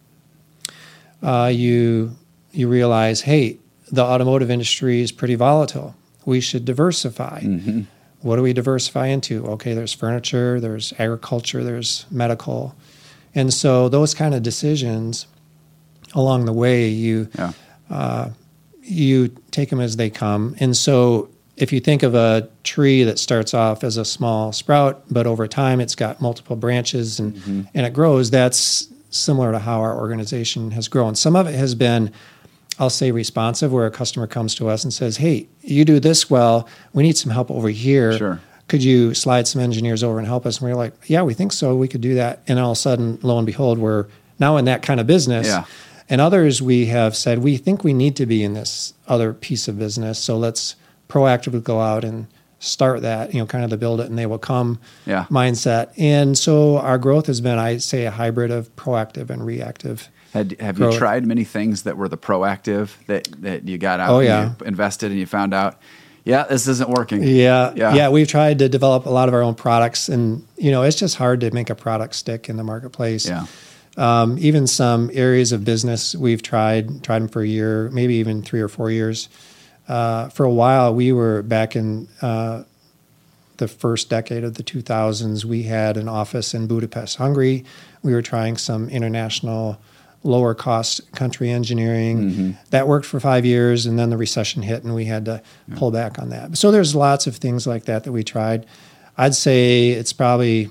Uh, you you realize, hey, the automotive industry is pretty volatile. We should diversify. Mm-hmm. What do we diversify into? Okay, there's furniture, there's agriculture, there's medical. And so those kind of decisions along the way, you yeah. uh, you take them as they come. And so if you think of a tree that starts off as a small sprout, but over time it's got multiple branches and, mm-hmm. and it grows, that's similar to how our organization has grown. Some of it has been, I'll say, responsive, where a customer comes to us and says, hey, you do this well, we need some help over here. Sure. Could you slide some engineers over and help us? And we're like, yeah, we think so. We could do that. And all of a sudden, lo and behold, we're now in that kind of business. Yeah. And others, we have said, we think we need to be in this other piece of business. So let's proactively go out and start that, you know, kind of the build it and they will come yeah. mindset. And so our growth has been, I'd say, a hybrid of proactive and reactive. Had, have growth. you tried many things that were the proactive that, that you got out oh, and yeah. you invested and you found out, yeah, this isn't working? Yeah, yeah. Yeah, we've tried to develop a lot of our own products, and, you know, it's just hard to make a product stick in the marketplace. Yeah. Um, even some areas of business we've tried, tried them for a year, maybe even three or four years. Uh, for a while, we were back in uh, the first decade of the two thousands, we had an office in Budapest, Hungary. We were trying some international lower cost country engineering. Mm-hmm. That worked for five years, and then the recession hit and we had to yeah. pull back on that. So there's lots of things like that that we tried. I'd say it's probably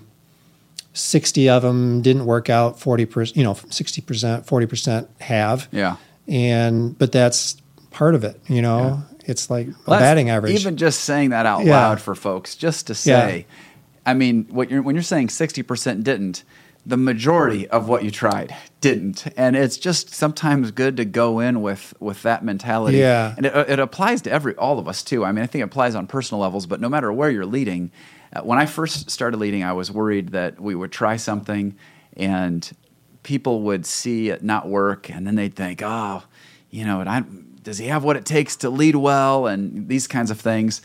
sixty of them didn't work out, forty percent, you know, sixty percent, forty percent have. Yeah. And, but that's part of it, you know, yeah. it's like well, a batting average. Even just saying that out yeah. loud for folks, just to say, yeah. I mean, what you're, when you're saying sixty percent didn't, the majority of what you tried didn't. And it's just sometimes good to go in with, with that mentality. Yeah. And it, it applies to every all of us too. I mean, I think it applies on personal levels, but no matter where you're leading, uh, when I first started leading, I was worried that we would try something and people would see it not work, and then they'd think, oh, you know, I, does he have what it takes to lead well, and these kinds of things.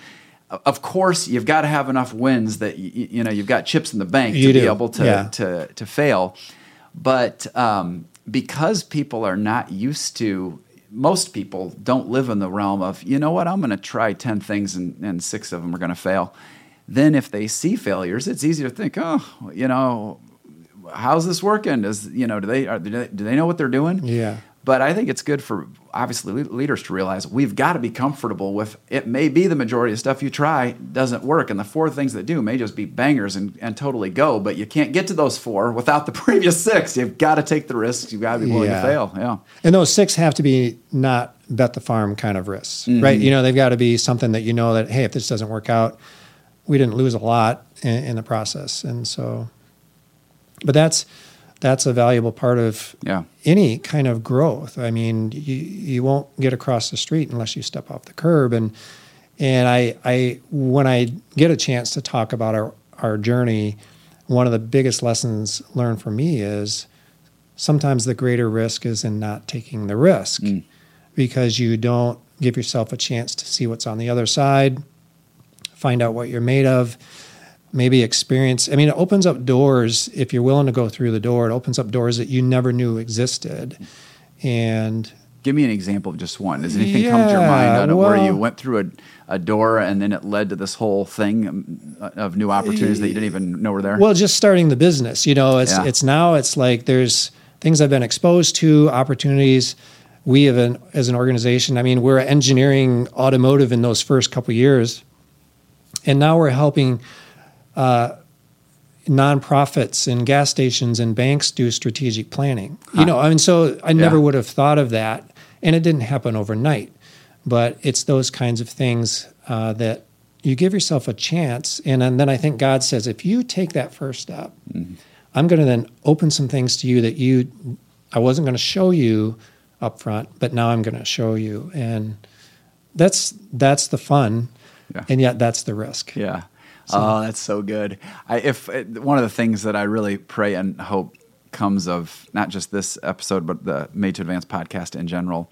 of course, you've got to have enough wins that you, you know you've got chips in the bank You to do. be able to Yeah. to to fail. But um, because people are not used to, most people don't live in the realm of, you know what, I'm going to try ten things and, and six of them are going to fail. Then if they see failures, it's easy to think, oh, you know, how's this working? Is you know, do they are, do they, do they know what they're doing? Yeah. But I think it's good for, obviously, le- leaders to realize we've got to be comfortable with it. May be the majority of stuff you try doesn't work, and the four things that do may just be bangers and, and totally go, but you can't get to those four without the previous six. You've got to take the risks. You've got to be willing Yeah. to fail. Yeah. And those six have to be not bet the farm kind of risks, Mm-hmm. right? You know, they've got to be something that you know that, hey, if this doesn't work out, we didn't lose a lot in, in the process. And so, but that's, that's a valuable part of Yeah. any kind of growth. I mean, you, you won't get across the street unless you step off the curb. And, and I, I, when I get a chance to talk about our, our journey, one of the biggest lessons learned for me is sometimes the greater risk is in not taking the risk Mm. because you don't give yourself a chance to see what's on the other side, find out what you're made of, maybe experience. I mean, it opens up doors. If you're willing to go through the door, it opens up doors that you never knew existed. And Give me an example of just one. Does anything come to your Yeah, mind out of where well- you went through a, a door and then it led to this whole thing um, of new opportunities that you didn't even know were there? well, just starting the business, you know, it's Yeah. it's now it's like there's things I've been exposed to, opportunities. We have an, as an organization, I mean, we're engineering automotive in those first couple of years, and now we're helping uh, nonprofits and gas stations and banks do strategic planning. You know, I mean, so I never Yeah. would have thought of that, and it didn't happen overnight. But it's those kinds of things uh, that you give yourself a chance, and, and then I think God says, if you take that first step, Mm-hmm. I'm going to then open some things to you that you I wasn't going to show you up front, but now I'm going to show you, and that's that's the fun, Yeah. and yet that's the risk. Yeah. Oh, that's so good. I, if uh, one of the things that I really pray and hope comes of not just this episode, but the Made to Advance podcast in general,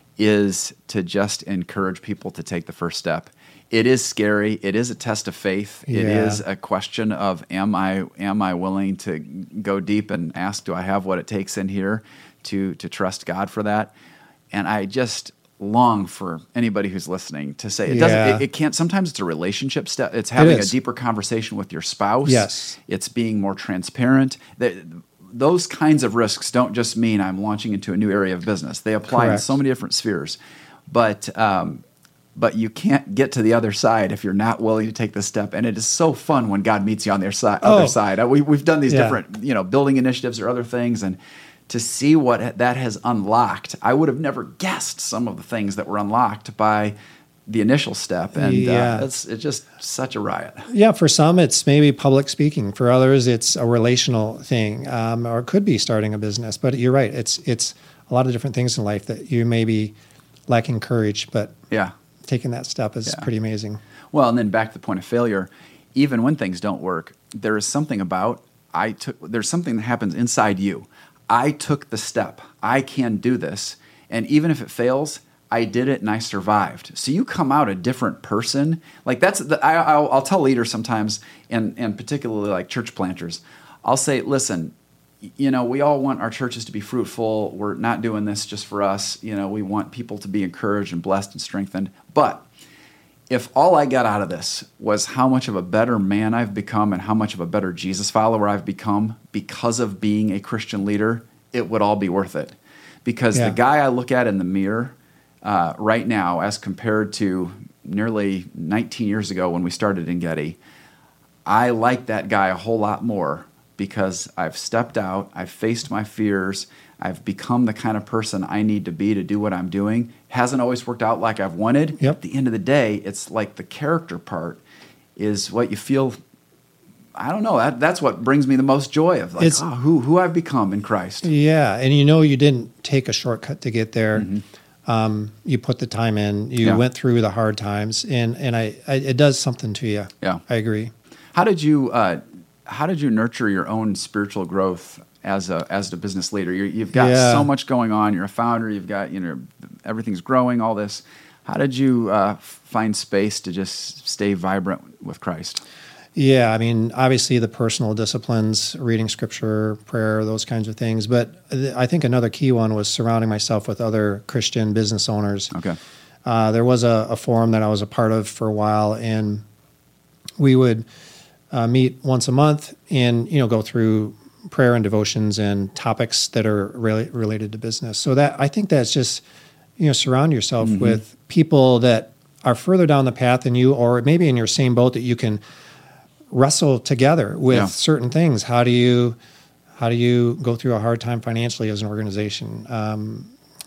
is to just encourage people to take the first step. It is scary. It is a test of faith. It Yeah. is a question of am I am I willing to go deep and ask, do I have what it takes in here to to trust God for that? And I just long for anybody who's listening to say it doesn't. Yeah. It, it can't. Sometimes it's a relationship step. It's having a is. deeper conversation with your spouse. Yes. It's being more transparent. That those kinds of risks don't just mean I'm launching into a new area of business. They apply in Correct. so many different spheres. But um, but you can't get to the other side if you're not willing to take the step. And it is so fun when God meets you on their side. Oh. Other side. Uh, We we've done these Yeah. different you know building initiatives or other things and. To see what that has unlocked, I would have never guessed some of the things that were unlocked by the initial step, and Yeah. uh, it's it's just such a riot. Yeah, for some it's maybe public speaking. For others, it's a relational thing, um, or it could be starting a business. But you're right; it's it's a lot of different things in life that you may be lacking courage, but Yeah. taking that step is Yeah. pretty amazing. Well, and then back to the point of failure, even when things don't work, there is something about I took. There's something that happens inside you. I took the step. I can do this, and even if it fails, I did it and I survived. So you come out a different person. Like that's the, I, I'll, I'll tell leaders sometimes, and and particularly like church planters, I'll say, listen, you know, we all want our churches to be fruitful. We're not doing this just for us. You know, we want people to be encouraged and blessed and strengthened. But if all I got out of this was how much of a better man I've become and how much of a better Jesus follower I've become because of being a Christian leader, it would all be worth it. Because Yeah. the guy I look at in the mirror uh, right now, as compared to nearly nineteen years ago when we started in Getty, I like that guy a whole lot more because I've stepped out, I've faced my fears, I've become the kind of person I need to be to do what I'm doing. Hasn't always worked out like I've wanted. Yep. At the end of the day, it's like the character part is what you feel. I don't know. That, that's what brings me the most joy of like, It's- oh, who who I've become in Christ. Yeah, and you know you didn't take a shortcut to get there. Um, you put the time in. You Yeah. went through the hard times, and and I, I it does something to you. Yeah. I agree. How did you uh, how did you nurture your own spiritual growth as a as a business leader? You're, you've got Yeah. so much going on. You're a founder. You've got you know everything's growing. All this. How did you uh, find space to just stay vibrant with Christ? Yeah, I mean, obviously the personal disciplines, reading scripture, prayer, those kinds of things. But I think another key one was surrounding myself with other Christian business owners. Okay. Uh, there was a, a forum that I was a part of for a while, and we would uh, meet once a month and, you know, go through prayer and devotions and topics that are really related to business. So that I think that's just, you know, surround yourself mm-hmm. with people that are further down the path than you, or maybe in your same boat that you can wrestle together with yeah. certain things. How do you how do you go through a hard time financially as an organization? Um,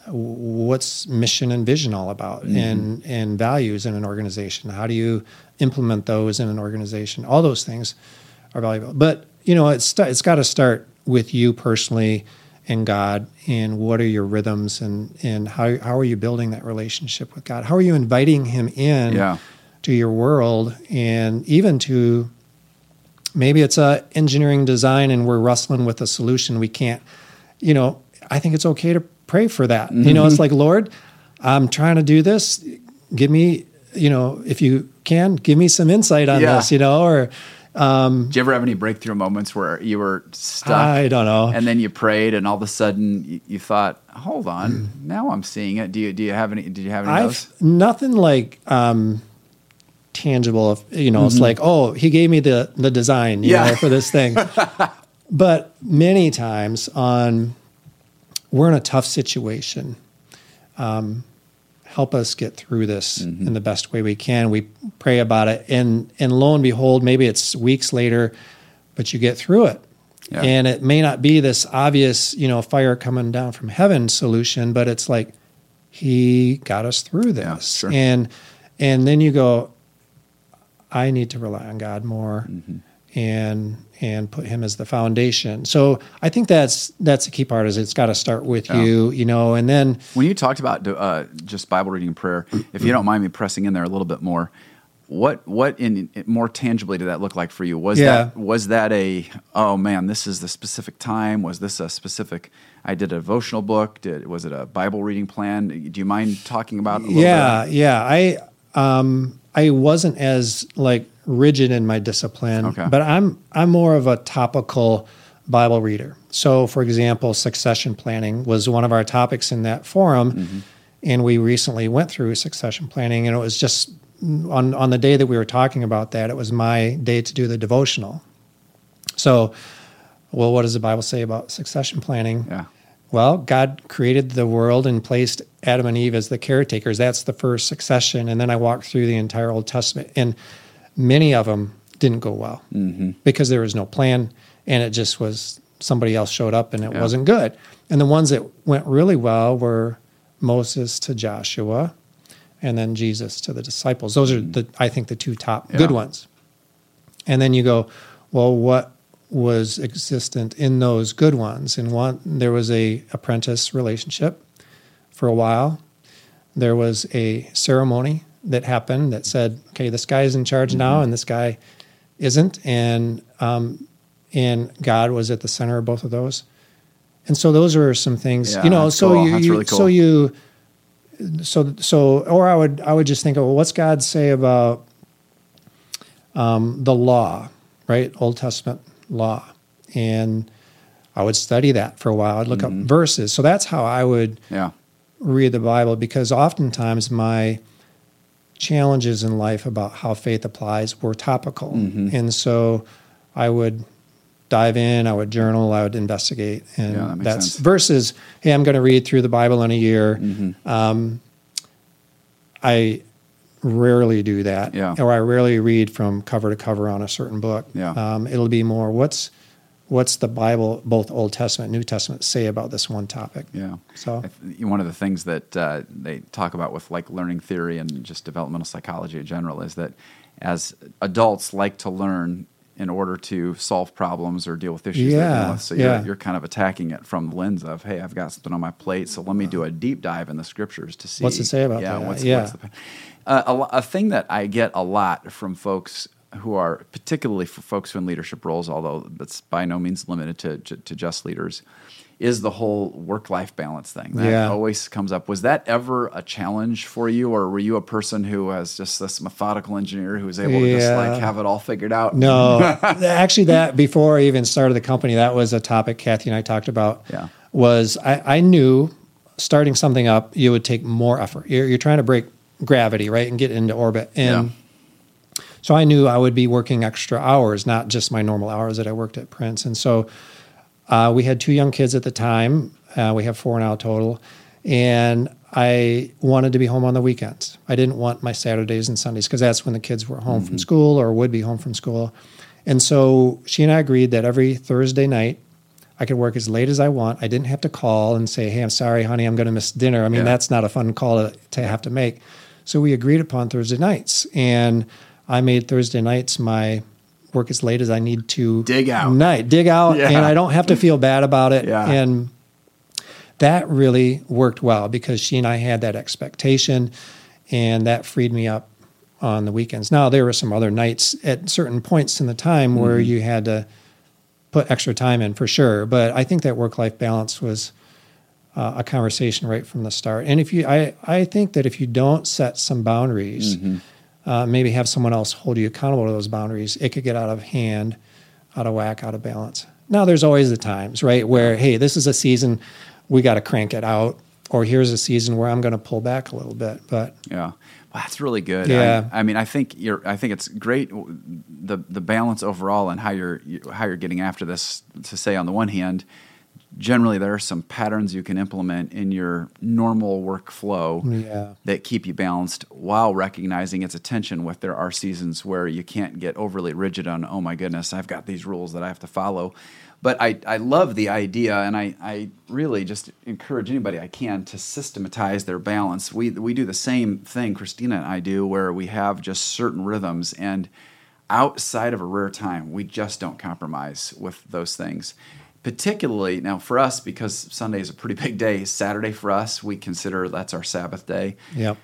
what's mission and vision all about, mm-hmm. and and values in an organization? How do you implement those in an organization? All those things are valuable. But you know, it's it's got to start with you personally and God, and what are your rhythms, and and how how are you building that relationship with God? How are you inviting Him in yeah. to your world, and even to maybe it's a engineering design and we're wrestling with a solution we can't, you know, I think it's okay to pray for that. Mm-hmm. You know, it's like, Lord, I'm trying to do this. Give me, you know, if you can, give me some insight on yeah. this, you know, or... Um, Did you ever have any breakthrough moments where you were stuck? I don't know. And then you prayed, and all of a sudden you, you thought, "Hold on, mm. now I'm seeing it." Do you do you have any? Did you have any? I've of those? Nothing like um, tangible. You know, mm-hmm. it's like, oh, He gave me the the design, you yeah. know, for this thing. But many times, on we're in a tough situation. Um, help us get through this mm-hmm. in the best way we can. We pray about it, and and lo and behold, maybe it's weeks later, but you get through it. Yeah. And it may not be this obvious, you know, fire coming down from heaven solution, but it's like He got us through this. Yeah, sure. And and then you go, I need to rely on God more, mm-hmm. and and put Him as the foundation. So I think that's that's a key part. Is it's got to start with yeah. you, you know, and then when you talked about uh, just Bible reading and prayer, if you don't mind me pressing in there a little bit more, what what in more tangibly did that look like for you? Was yeah. that was that a oh man, this is the specific time? Was this a specific? I did a devotional book. Did was it a Bible reading plan? Do you mind talking about it a little yeah, bit? Yeah, I um, I wasn't as like rigid in my discipline, okay. but I'm I'm more of a topical Bible reader. So, for example, succession planning was one of our topics in that forum, mm-hmm. and we recently went through succession planning, and it was just on on the day that we were talking about that, it was my day to do the devotional. So, well, what does the Bible say about succession planning? Yeah. Well, God created the world and placed Adam and Eve as the caretakers. That's the first succession, and then I walked through the entire Old Testament, and many of them didn't go well mm-hmm. because there was no plan, and it just was somebody else showed up and it yeah. wasn't good. And the ones that went really well were Moses to Joshua, and then Jesus to the disciples. Those are the I think the two top yeah. good ones. And then you go, well, what was existent in those good ones? And one, there was a apprentice relationship for a while. There was a ceremony that happened that said, okay, this guy is in charge mm-hmm. now, and this guy isn't, and um, and God was at the center of both of those. And so those are some things, yeah, you know. So cool. you, that's you really cool. so you, so so, or I would I would just think, well, what's God say about um, the law, right? Old Testament law, and I would study that for a while. I'd look mm-hmm. up verses. So that's how I would yeah. read the Bible, because oftentimes my challenges in life about how faith applies were topical. Mm-hmm. And so I would dive in, I would journal, I would investigate. And yeah, that makes that's sense. Versus, hey, I'm going to read through the Bible in a year. Mm-hmm. Um, I rarely do that. Yeah. Or I rarely read from cover to cover on a certain book. Yeah. Um, it'll be more, what's what's the Bible, both Old Testament and New Testament, say about this one topic? Yeah. So one of the things that uh, they talk about with like learning theory and just developmental psychology in general is that as adults like to learn in order to solve problems or deal with issues yeah, they're dealing with. So yeah. you're, you're kind of attacking it from the lens of, hey, I've got something on my plate, so let me do a deep dive in the scriptures to see. What's it say about yeah, that? What's, yeah. what's the, uh, a, a thing that I get a lot from folks who are, particularly for folks who are in leadership roles, although that's by no means limited to, to, to just leaders, is the whole work-life balance thing. That yeah. always comes up. Was that ever a challenge for you, or were you a person who was just this methodical engineer who was able to yeah. just like have it all figured out? No, actually, that before I even started the company, that was a topic Kathy and I talked about. Yeah. Was I, I knew starting something up, you would take more effort. You're, you're trying to break gravity, right, and get into orbit. And yeah. so I knew I would be working extra hours, not just my normal hours that I worked at Prince. And so uh, we had two young kids at the time. Uh, we have four now total. And I wanted to be home on the weekends. I didn't want my Saturdays and Sundays because that's when the kids were home mm-hmm. from school or would be home from school. And so she and I agreed that every Thursday night, I could work as late as I want. I didn't have to call and say, hey, I'm sorry, honey, I'm going to miss dinner. I mean, yeah. that's not a fun call to, to have to make. So we agreed upon Thursday nights. And I made Thursday nights my work as late as I need to. Dig out. Night, dig out. Yeah. And I don't have to feel bad about it. Yeah. And that really worked well because she and I had that expectation. And that freed me up on the weekends. Now, there were some other nights at certain points in the time mm-hmm. where you had to put extra time in for sure. But I think that work-life balance was uh, a conversation right from the start. And if you, I, I think that if you don't set some boundaries, mm-hmm. uh, maybe have someone else hold you accountable to those boundaries, it could get out of hand, out of whack, out of balance. Now, there's always the times, right, where, hey, this is a season, we got to crank it out, or here's a season where I'm going to pull back a little bit. But yeah. Well, that's really good. Yeah. I, I mean, I think you're. I think it's great the the balance overall and how you're how you're getting after this. To say on the one hand, generally there are some patterns you can implement in your normal workflow yeah. that keep you balanced while recognizing its attention with there are seasons where you can't get overly rigid on, oh my goodness, I've got these rules that I have to follow. But I, I love the idea, and I, I really just encourage anybody I can to systematize their balance. We we do the same thing, Christina and I do, where we have just certain rhythms, and outside of a rare time, we just don't compromise with those things. Particularly, now for us, because Sunday is a pretty big day, Saturday for us, we consider that's our Sabbath day. Yep.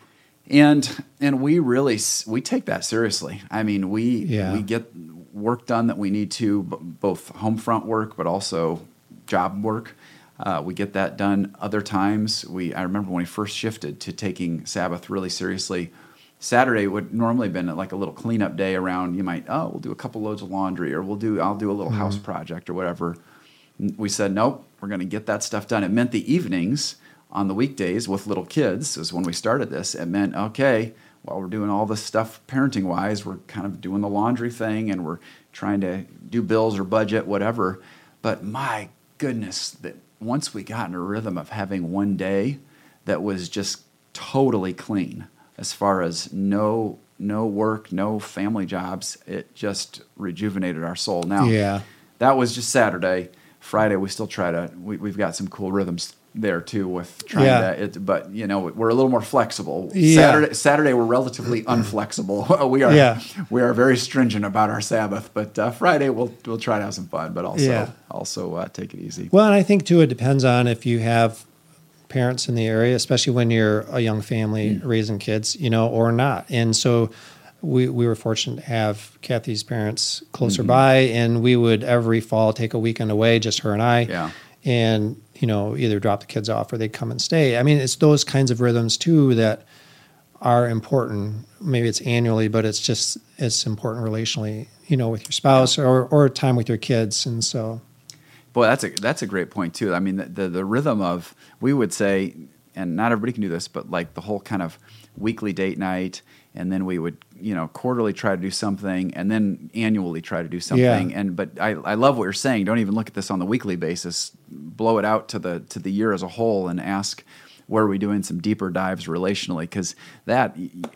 And and we really, we take that seriously. I mean, we yeah. we get work done that we need to, both home front work, but also job work. Uh, we get that done other times. We I remember when we first shifted to taking Sabbath really seriously, Saturday would normally have been like a little cleanup day around, you might, oh, we'll do a couple loads of laundry, or we'll do, I'll do a little mm-hmm. house project or whatever. We said, nope, we're going to get that stuff done. It meant the evenings on the weekdays with little kids is when we started this. It meant, okay, while we're doing all this stuff parenting-wise, we're kind of doing the laundry thing and we're trying to do bills or budget, whatever. But my goodness, that once we got in a rhythm of having one day that was just totally clean as far as no no work, no family jobs, it just rejuvenated our soul. Now, yeah. that was just Saturday. Friday, we still try to, we, we've got some cool rhythms there too with trying yeah. to, it, but you know, we're a little more flexible. Yeah. Saturday, Saturday we're relatively unflexible. we are, yeah. we are very stringent about our Sabbath, but uh, Friday we'll we'll try to have some fun, but also yeah. also uh, take it easy. Well, and I think too, it depends on if you have parents in the area, especially when you're a young family mm. raising kids, you know, or not. And so we we were fortunate to have Kathy's parents closer mm-hmm. by, and we would every fall take a weekend away, just her and I. Yeah. And you know, either drop the kids off or they'd come and stay. I mean, it's those kinds of rhythms too that are important. Maybe it's annually, but it's just, it's important relationally, you know, with your spouse yeah. or, or time with your kids. And so. Boy, that's a, that's a great point too. I mean, the, the, the rhythm of, we would say, and not everybody can do this, but like the whole kind of weekly date night, and then we would, you know, quarterly try to do something, and then annually try to do something. Yeah. And but I, I love what you're saying. Don't even look at this on the weekly basis. Blow it out to the to the year as a whole, and ask, where are we doing some deeper dives relationally? Because that,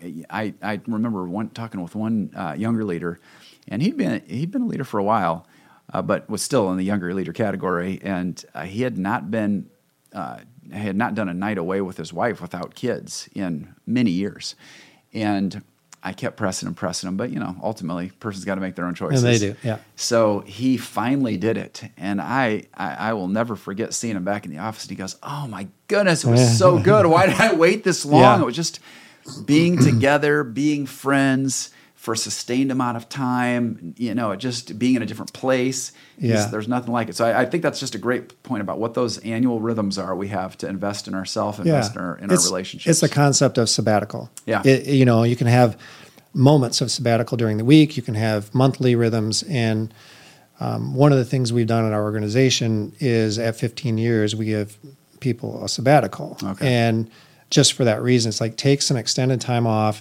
I I remember one talking with one uh, younger leader, and he'd been he'd been a leader for a while, uh, but was still in the younger leader category, and uh, he had not been. Uh, had not done a night away with his wife without kids in many years. And I kept pressing and pressing him, but, you know, ultimately, a person's got to make their own choices. And they do, yeah. So he finally did it. And I, I, I will never forget seeing him back in the office, and he goes, oh, my goodness, it was so good. Why did I wait this long? Yeah. It was just being together, being friends, for a sustained amount of time, you know, just being in a different place. Yeah. There's nothing like it. So I, I think that's just a great point about what those annual rhythms are we have to invest in ourselves, invest yeah. in our, in it's, our relationships. It's the concept of sabbatical. Yeah. It, you know, you can have moments of sabbatical during the week. You can have monthly rhythms. And um, one of the things we've done in our organization is at fifteen years, we give people a sabbatical. Okay. And just for that reason, it's like take some extended time off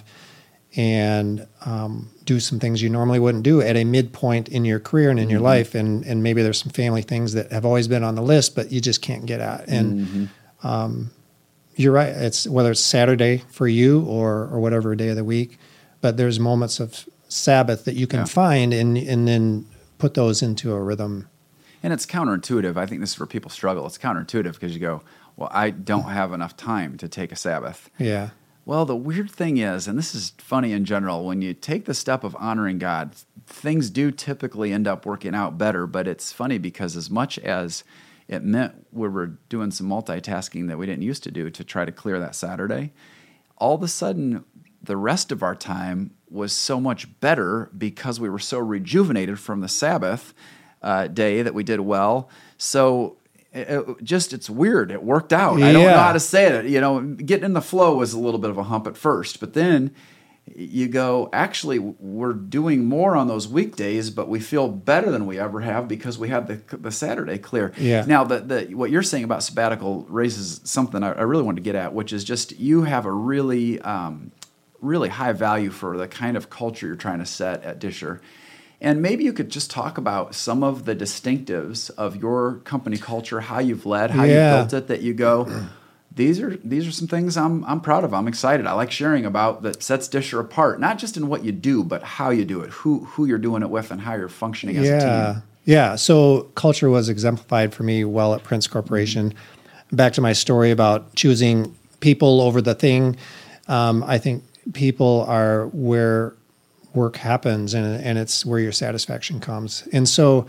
and um, do some things you normally wouldn't do at a midpoint in your career and in mm-hmm. your life. And, and maybe there's some family things that have always been on the list, but you just can't get at. And mm-hmm. um, you're right. It's whether it's Saturday for you or, or whatever day of the week, but there's moments of Sabbath that you can yeah. find and, and then put those into a rhythm. And it's counterintuitive. I think this is where people struggle. It's counterintuitive because you go, well, I don't have enough time to take a Sabbath. Yeah. Well, the weird thing is, and this is funny in general, when you take the step of honoring God, things do typically end up working out better. But it's funny because as much as it meant we were doing some multitasking that we didn't used to do to try to clear that Saturday, all of a sudden the rest of our time was so much better because we were so rejuvenated from the Sabbath uh, day that we did well. So It, it just, it's weird. It worked out. Yeah. I don't know how to say it. You know, getting in the flow was a little bit of a hump at first, but then you go, actually, we're doing more on those weekdays, but we feel better than we ever have because we had the the Saturday clear. Yeah. Now, the, the what you're saying about sabbatical raises something I, I really wanted to get at, which is just you have a really, um, really high value for the kind of culture you're trying to set at Disher. And maybe you could just talk about some of the distinctives of your company culture, how you've led, how yeah. you built it, that you go, these are these are some things I'm I'm proud of. I'm excited. I like sharing about that sets Disher apart, not just in what you do, but how you do it, who who you're doing it with, and how you're functioning as yeah. a team. Yeah. So culture was exemplified for me well at Prince Corporation. Mm-hmm. Back to my story about choosing people over the thing. Um, I think people are where work happens, and and it's where your satisfaction comes. And so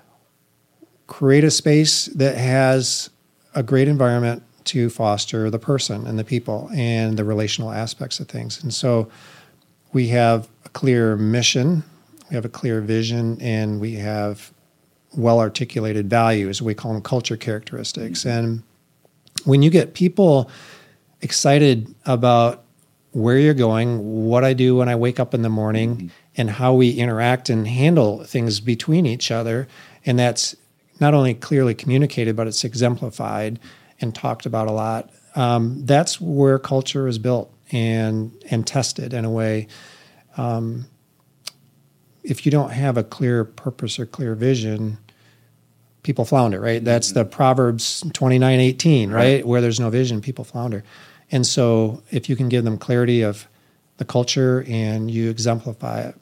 create a space that has a great environment to foster the person and the people and the relational aspects of things. And so we have a clear mission, we have a clear vision, and we have well-articulated values. We call them culture characteristics. Mm-hmm. And when you get people excited about where you're going, what I do when I wake up in the morning, mm-hmm. and how we interact and handle things between each other. And that's not only clearly communicated, but it's exemplified and talked about a lot. Um, that's where culture is built and and tested in a way. Um, if you don't have a clear purpose or clear vision, people flounder, right? Mm-hmm. That's the Proverbs twenty-nine eighteen, right? right? Where there's no vision, people flounder. And so if you can give them clarity of the culture and you exemplify it,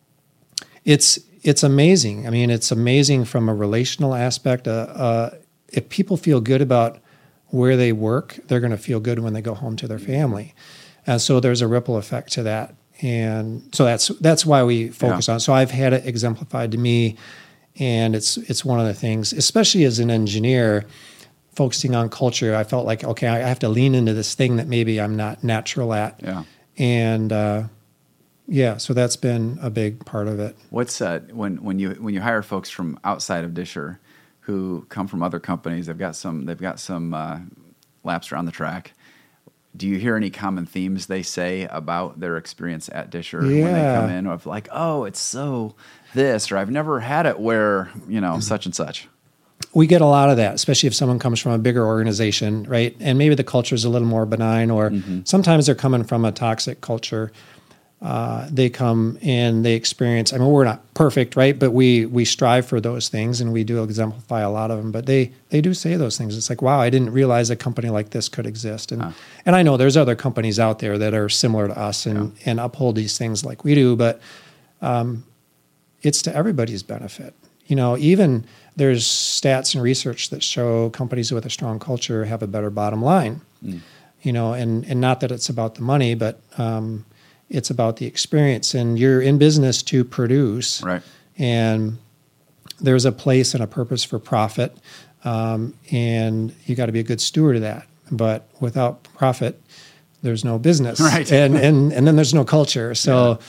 it's it's amazing. I mean, it's amazing from a relational aspect. Uh, uh, if people feel good about where they work, they're going to feel good when they go home to their family. And so there's a ripple effect to that. And so that's that's why we focus yeah. on it. So I've had it exemplified to me, and it's it's one of the things, especially as an engineer, focusing on culture, I felt like, okay, I have to lean into this thing that maybe I'm not natural at. Yeah. And uh, yeah, so that's been a big part of it. What's uh, when when you when you hire folks from outside of Disher who come from other companies, they've got some they've got some uh, laps around the track. Do you hear any common themes they say about their experience at Disher yeah. when they come in, of like, oh, it's so this, or I've never had it where, you know, mm-hmm. such and such? We get a lot of that, especially if someone comes from a bigger organization, right? And maybe the culture is a little more benign, or mm-hmm. sometimes they're coming from a toxic culture. Uh, they come and they experience, I mean, we're not perfect, right? But we we strive for those things, and we do exemplify a lot of them. But they they do say those things. It's like, wow, I didn't realize a company like this could exist. And huh. and I know there's other companies out there that are similar to us and, yeah. and uphold these things like we do, but um, it's to everybody's benefit. You know, even there's stats and research that show companies with a strong culture have a better bottom line. Mm. You know, and, and not that it's about the money, but um, it's about the experience. And you're in business to produce. Right. And there's a place and a purpose for profit. Um, and you got to be a good steward of that. But without profit, there's no business. Right. And, and, and then there's no culture. So... Yeah.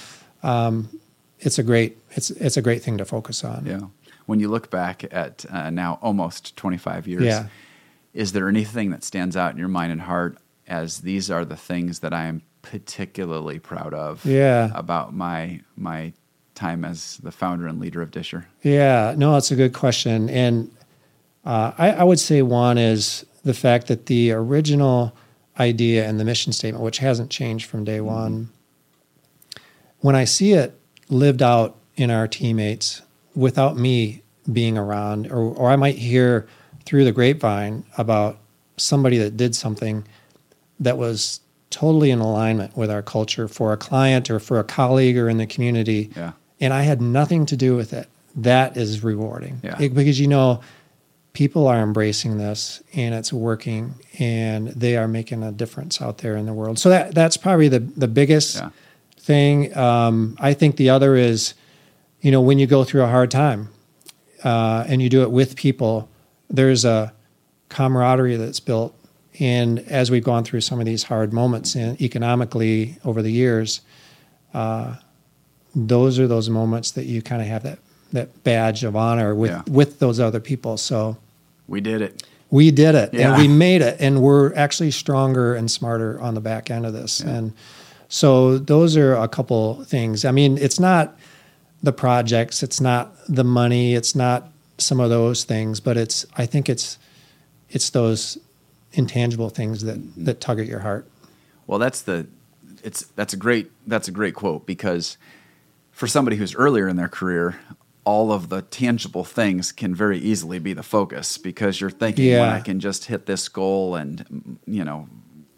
um, it's a great it's it's a great thing to focus on. Yeah. When you look back at uh, now almost twenty-five years, Yeah. is there anything that stands out in your mind and heart as these are the things that I am particularly proud of Yeah. about my my time as the founder and leader of Disher? Yeah, no, it's a good question. And uh, I, I would say one is the fact that the original idea and the mission statement, which hasn't changed from day one, when I see it lived out in our teammates without me being around, or, or I might hear through the grapevine about somebody that did something that was totally in alignment with our culture for a client or for a colleague or in the community, Yeah. and I had nothing to do with it, that is rewarding. Yeah. It- because, you know, people are embracing this and it's working and they are making a difference out there in the world. So that that's probably the, the biggest Yeah. thing. Um, I think the other is, you know, when you go through a hard time uh, and you do it with people, there's a camaraderie that's built. And as we've gone through some of these hard moments and economically over the years, uh, those are those moments that you kind of have that, that badge of honor with, Yeah. with those other people. So We did it. we did it Yeah. and we made it, and we're actually stronger and smarter on the back end of this. Yeah. And so those are a couple things. I mean, it's not the projects, it's not the money, it's not some of those things, but it's, I think it's, it's those intangible things that, that tug at your heart. Well, that's the it's that's a great that's a great quote, because for somebody who's earlier in their career, all of the tangible things can very easily be the focus, because you're thinking, Yeah. when I can just hit this goal and, you know,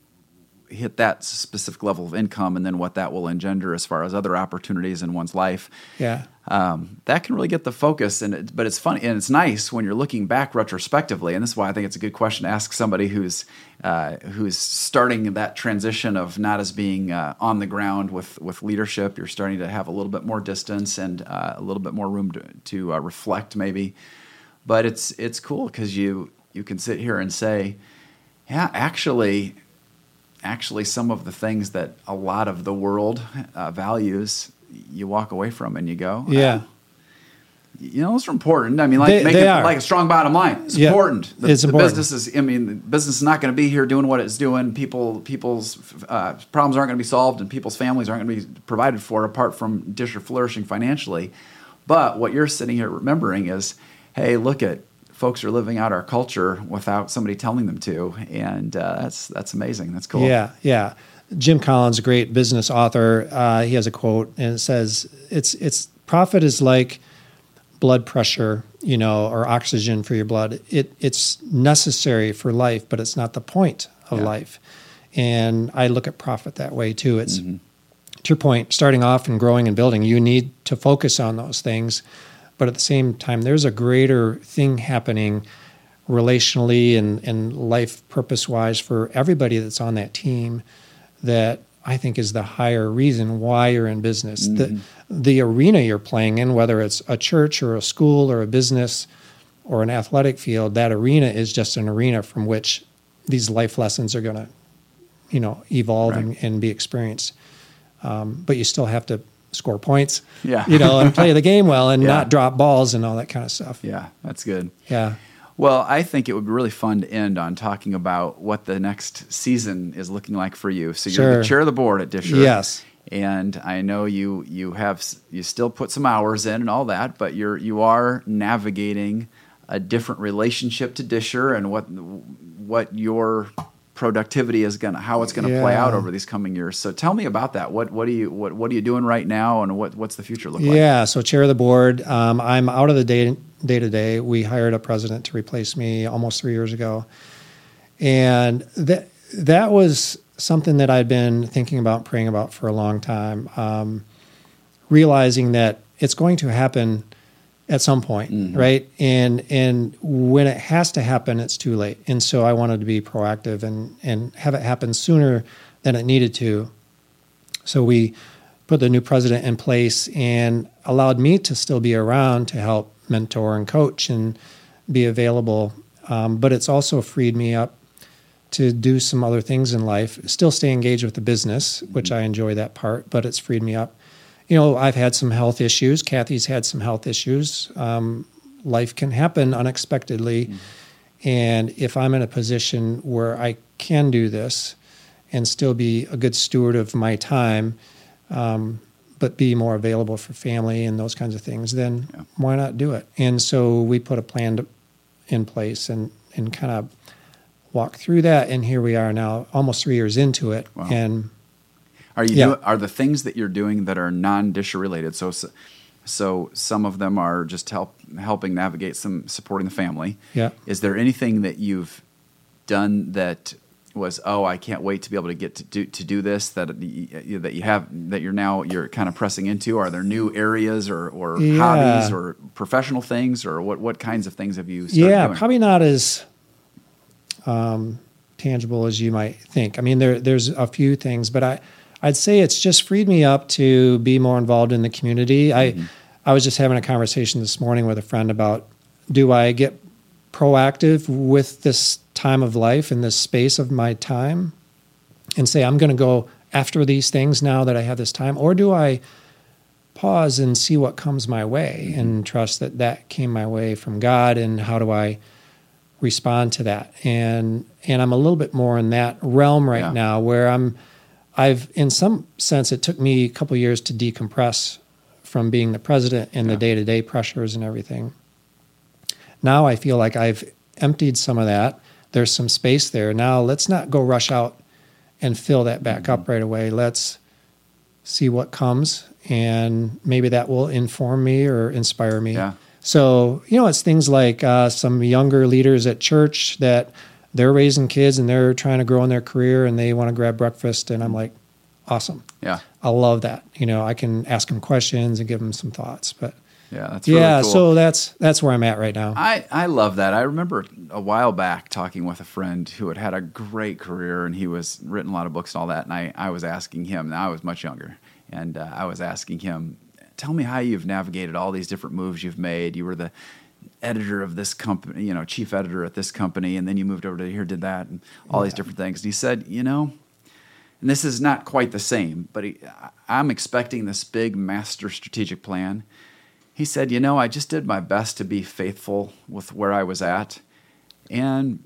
hit that specific level of income, and then what that will engender as far as other opportunities in one's life. Yeah. Um, that can really get the focus. And it, but it's funny and it's nice when you're looking back retrospectively. And this is why I think it's a good question to ask somebody who's uh, who's starting that transition of not as being uh, on the ground with with leadership. You're starting to have a little bit more distance and uh, a little bit more room to, to uh, reflect, maybe. But it's it's cool because you you can sit here and say, yeah, actually. Actually, some of the things that a lot of the world uh, values, you walk away from and you go, Yeah. "Ah, you know, those are important. I mean, like They- making they are. like a strong bottom line. It's Yeah, important. The, it's the important. business is. I mean, the business is not going to be here doing what it's doing. People, people's uh, problems aren't going to be solved, and people's families aren't going to be provided for apart from Disher flourishing financially. But what you're sitting here remembering is, hey, look at. Folks are living out our culture without somebody telling them to, and uh, that's that's amazing. That's cool. Yeah, yeah. Jim Collins, a great business author, uh, he has a quote, and it says, "It's it's profit is like blood pressure, you know, or oxygen for your blood. It it's necessary for life, but it's not the point of Yeah. life." And I look at profit that way too. It's Mm-hmm. to your point, starting off and growing and building. You need to focus on those things. But at the same time, there's a greater thing happening relationally and, and life purpose-wise for everybody that's on that team that I think is the higher reason why you're in business. Mm-hmm. The, the arena you're playing in, whether it's a church or a school or a business or an athletic field, that arena is just an arena from which these life lessons are going to, you know, evolve Right. and, and be experienced. Um, but you still have to score points, Yeah. you know, and play the game well and Yeah. not drop balls and all that kind of stuff. Yeah, that's good. Yeah. Well, I think it would be really fun to end on talking about what the next season is looking like for you. So you're Sure. the chair of the board at Disher. Yes. And I know you you have you still put some hours in and all that, but you're you are navigating a different relationship to Disher and what what your productivity is gonna how it's gonna play Yeah. out over these coming years. So tell me about that. What what are you what what are you doing right now, and what what's the future look like? Yeah. So chair of the board, um, I'm out of the day day to day. We hired a president to replace me almost three years ago, and that that was something that I'd been thinking about, praying about for a long time. Um, realizing that it's going to happen at some point, Mm-hmm. right? And and when it has to happen, it's too late. And so I wanted to be proactive and and have it happen sooner than it needed to. So we put the new president in place and allowed me to still be around to help mentor and coach and be available. Um, but it's also freed me up to do some other things in life, still stay engaged with the business, which I enjoy that part, but it's freed me up you know, I've had some health issues. Kathy's had some health issues. Um, life can happen unexpectedly. Mm-hmm. And if I'm in a position where I can do this and still be a good steward of my time, um, but be more available for family and those kinds of things, then yeah. why not do it? And so we put a plan to, in place and, and kind of walk through that. And here we are now, almost three years into it. Wow. And are you yeah. do, are the things that you're doing that are non-Disher related? So, so some of them are just help helping navigate some supporting the family. Yeah. Is there anything that you've done that was, oh, I can't wait to be able to get to do to do this, that you, that you have that you're now you're kind of pressing into? Are there new areas or, or yeah. hobbies or professional things, or what what kinds of things have you started yeah doing? Probably not as um, tangible as you might think. I mean, there there's a few things, but I I'd say it's just freed me up to be more involved in the community. Mm-hmm. I I was just having a conversation this morning with a friend about, do I get proactive with this time of life and this space of my time and say, I'm going to go after these things now that I have this time? Or do I pause and see what comes my way and trust that that came my way from God, and how do I respond to that? And and I'm a little bit more in that realm right yeah. now, where I'm, I've, in some sense, it took me a couple of years to decompress from being the president and yeah. the day-to-day pressures and everything. Now I feel like I've emptied some of that. There's some space there. Now let's not go rush out and fill that back mm-hmm. up right away. Let's see what comes, and maybe that will inform me or inspire me. Yeah. So, you know, it's things like uh, some younger leaders at church that they're raising kids and they're trying to grow in their career and they want to grab breakfast. And I'm like, awesome. Yeah. I love that. You know, I can ask them questions and give them some thoughts. But yeah, that's really yeah, cool. so that's that's where I'm at right now. I, I love that. I remember a while back talking with a friend who had had a great career, and he was written a lot of books and all that. And I, I was asking him, now I was much younger, and uh, I was asking him, tell me how you've navigated all these different moves you've made. You were the editor of this company, you know, chief editor at this company, and then you moved over to here, did that, and all yeah. these different things. And he said, you know, and this is not quite the same, but he, I'm expecting this big master strategic plan. He said, you know, I just did my best to be faithful with where I was at, and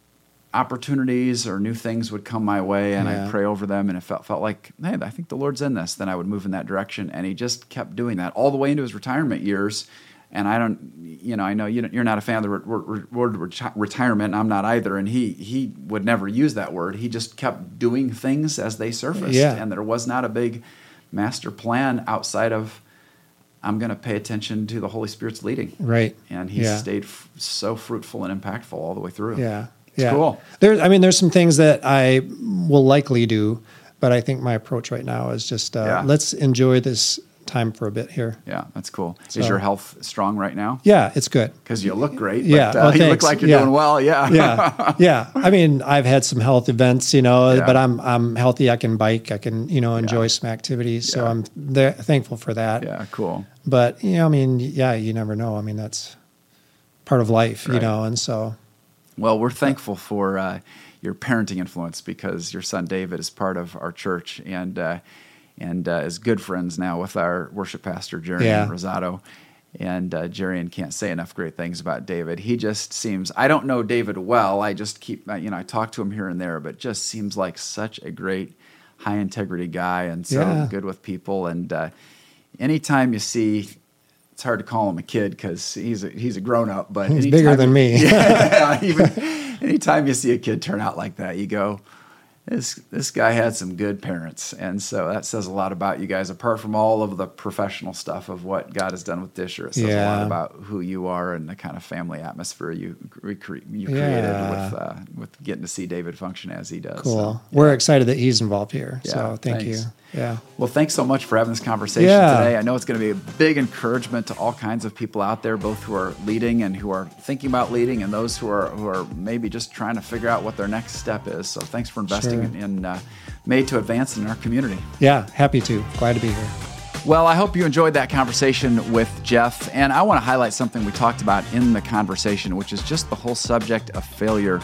opportunities or new things would come my way, and yeah. I'd pray over them, and it felt felt like, hey, I think the Lord's in this. Then I would move in that direction, and he just kept doing that all the way into his retirement years. And I don't, you know, I know you're not a fan of the word, word reti- retirement, and I'm not either, and he he would never use that word. He just kept doing things as they surfaced, yeah. and there was not a big master plan outside of, I'm going to pay attention to the Holy Spirit's leading. Right. And he yeah. stayed f- so fruitful and impactful all the way through. Yeah. It's yeah. cool. There, I mean, there's some things that I will likely do, but I think my approach right now is just uh, yeah. let's enjoy this time for a bit here. Yeah, that's cool. So, is your health strong right now? Yeah, it's good. Because you look great. Yeah, but, uh, well, you look like you're yeah. doing well. Yeah, yeah, yeah. I mean, I've had some health events, you know, yeah. but I'm I'm healthy. I can bike. I can, you know, enjoy yeah. some activities. So yeah. I'm there, thankful for that. Yeah, cool. But you know, I mean, yeah, you never know. I mean, that's part of life, right. you know, and so. Well, we're thankful for uh, your parenting influence, because your son David is part of our church, and uh, and uh, is good friends now with our worship pastor, Jerry yeah. Rosado. And uh, Jerry can't say enough great things about David. He just seems, I don't know David well. I just keep, you know, I talk to him here and there, but just seems like such a great, high integrity guy, and so yeah. good with people. And uh, anytime you see, it's hard to call him a kid because he's a, he's a grown up, but he's bigger than me. yeah, even anytime you see a kid turn out like that, you go, This this guy had some good parents, and so that says a lot about you guys. Apart from all of the professional stuff of what God has done with Disher, it says yeah. a lot about who you are and the kind of family atmosphere you recre- you yeah. created with uh, with getting to see David function as he does. Cool. So, yeah. We're excited that he's involved here. Yeah, so thank thanks. you. Yeah. Well, thanks so much for having this conversation yeah. today. I know it's going to be a big encouragement to all kinds of people out there, both who are leading and who are thinking about leading, and those who are who are maybe just trying to figure out what their next step is. So thanks for investing sure. in, in uh, Made to Advance in our community. Yeah, happy to. Glad to be here. Well, I hope you enjoyed that conversation with Jeff, and I want to highlight something we talked about in the conversation, which is just the whole subject of failure.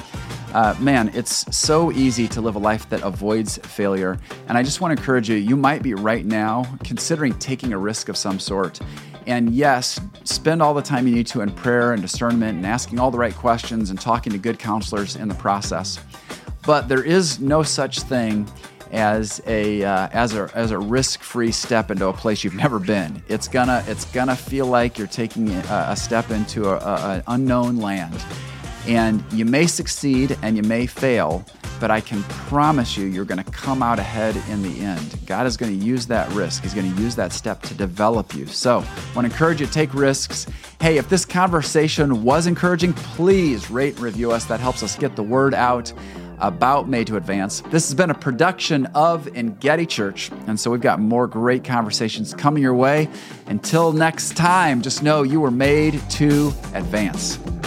Uh, man, it's so easy to live a life that avoids failure. And I just want to encourage you, you might be right now considering taking a risk of some sort. And yes, spend all the time you need to in prayer and discernment and asking all the right questions and talking to good counselors in the process. But there is no such thing as a uh, as a as a risk-free step into a place you've never been. It's gonna it's gonna feel like you're taking a, a step into a, a, an unknown land, and you may succeed and you may fail, but I can promise you, you're going to come out ahead in the end. God is going to use that risk. He's going to use that step to develop you. So I want to encourage you to take risks. Hey, if this conversation was encouraging, please rate and review us. That helps us get the word out about Made to Advance. This has been a production of Engedi Church, and so we've got more great conversations coming your way. Until next time, just know you were made to advance.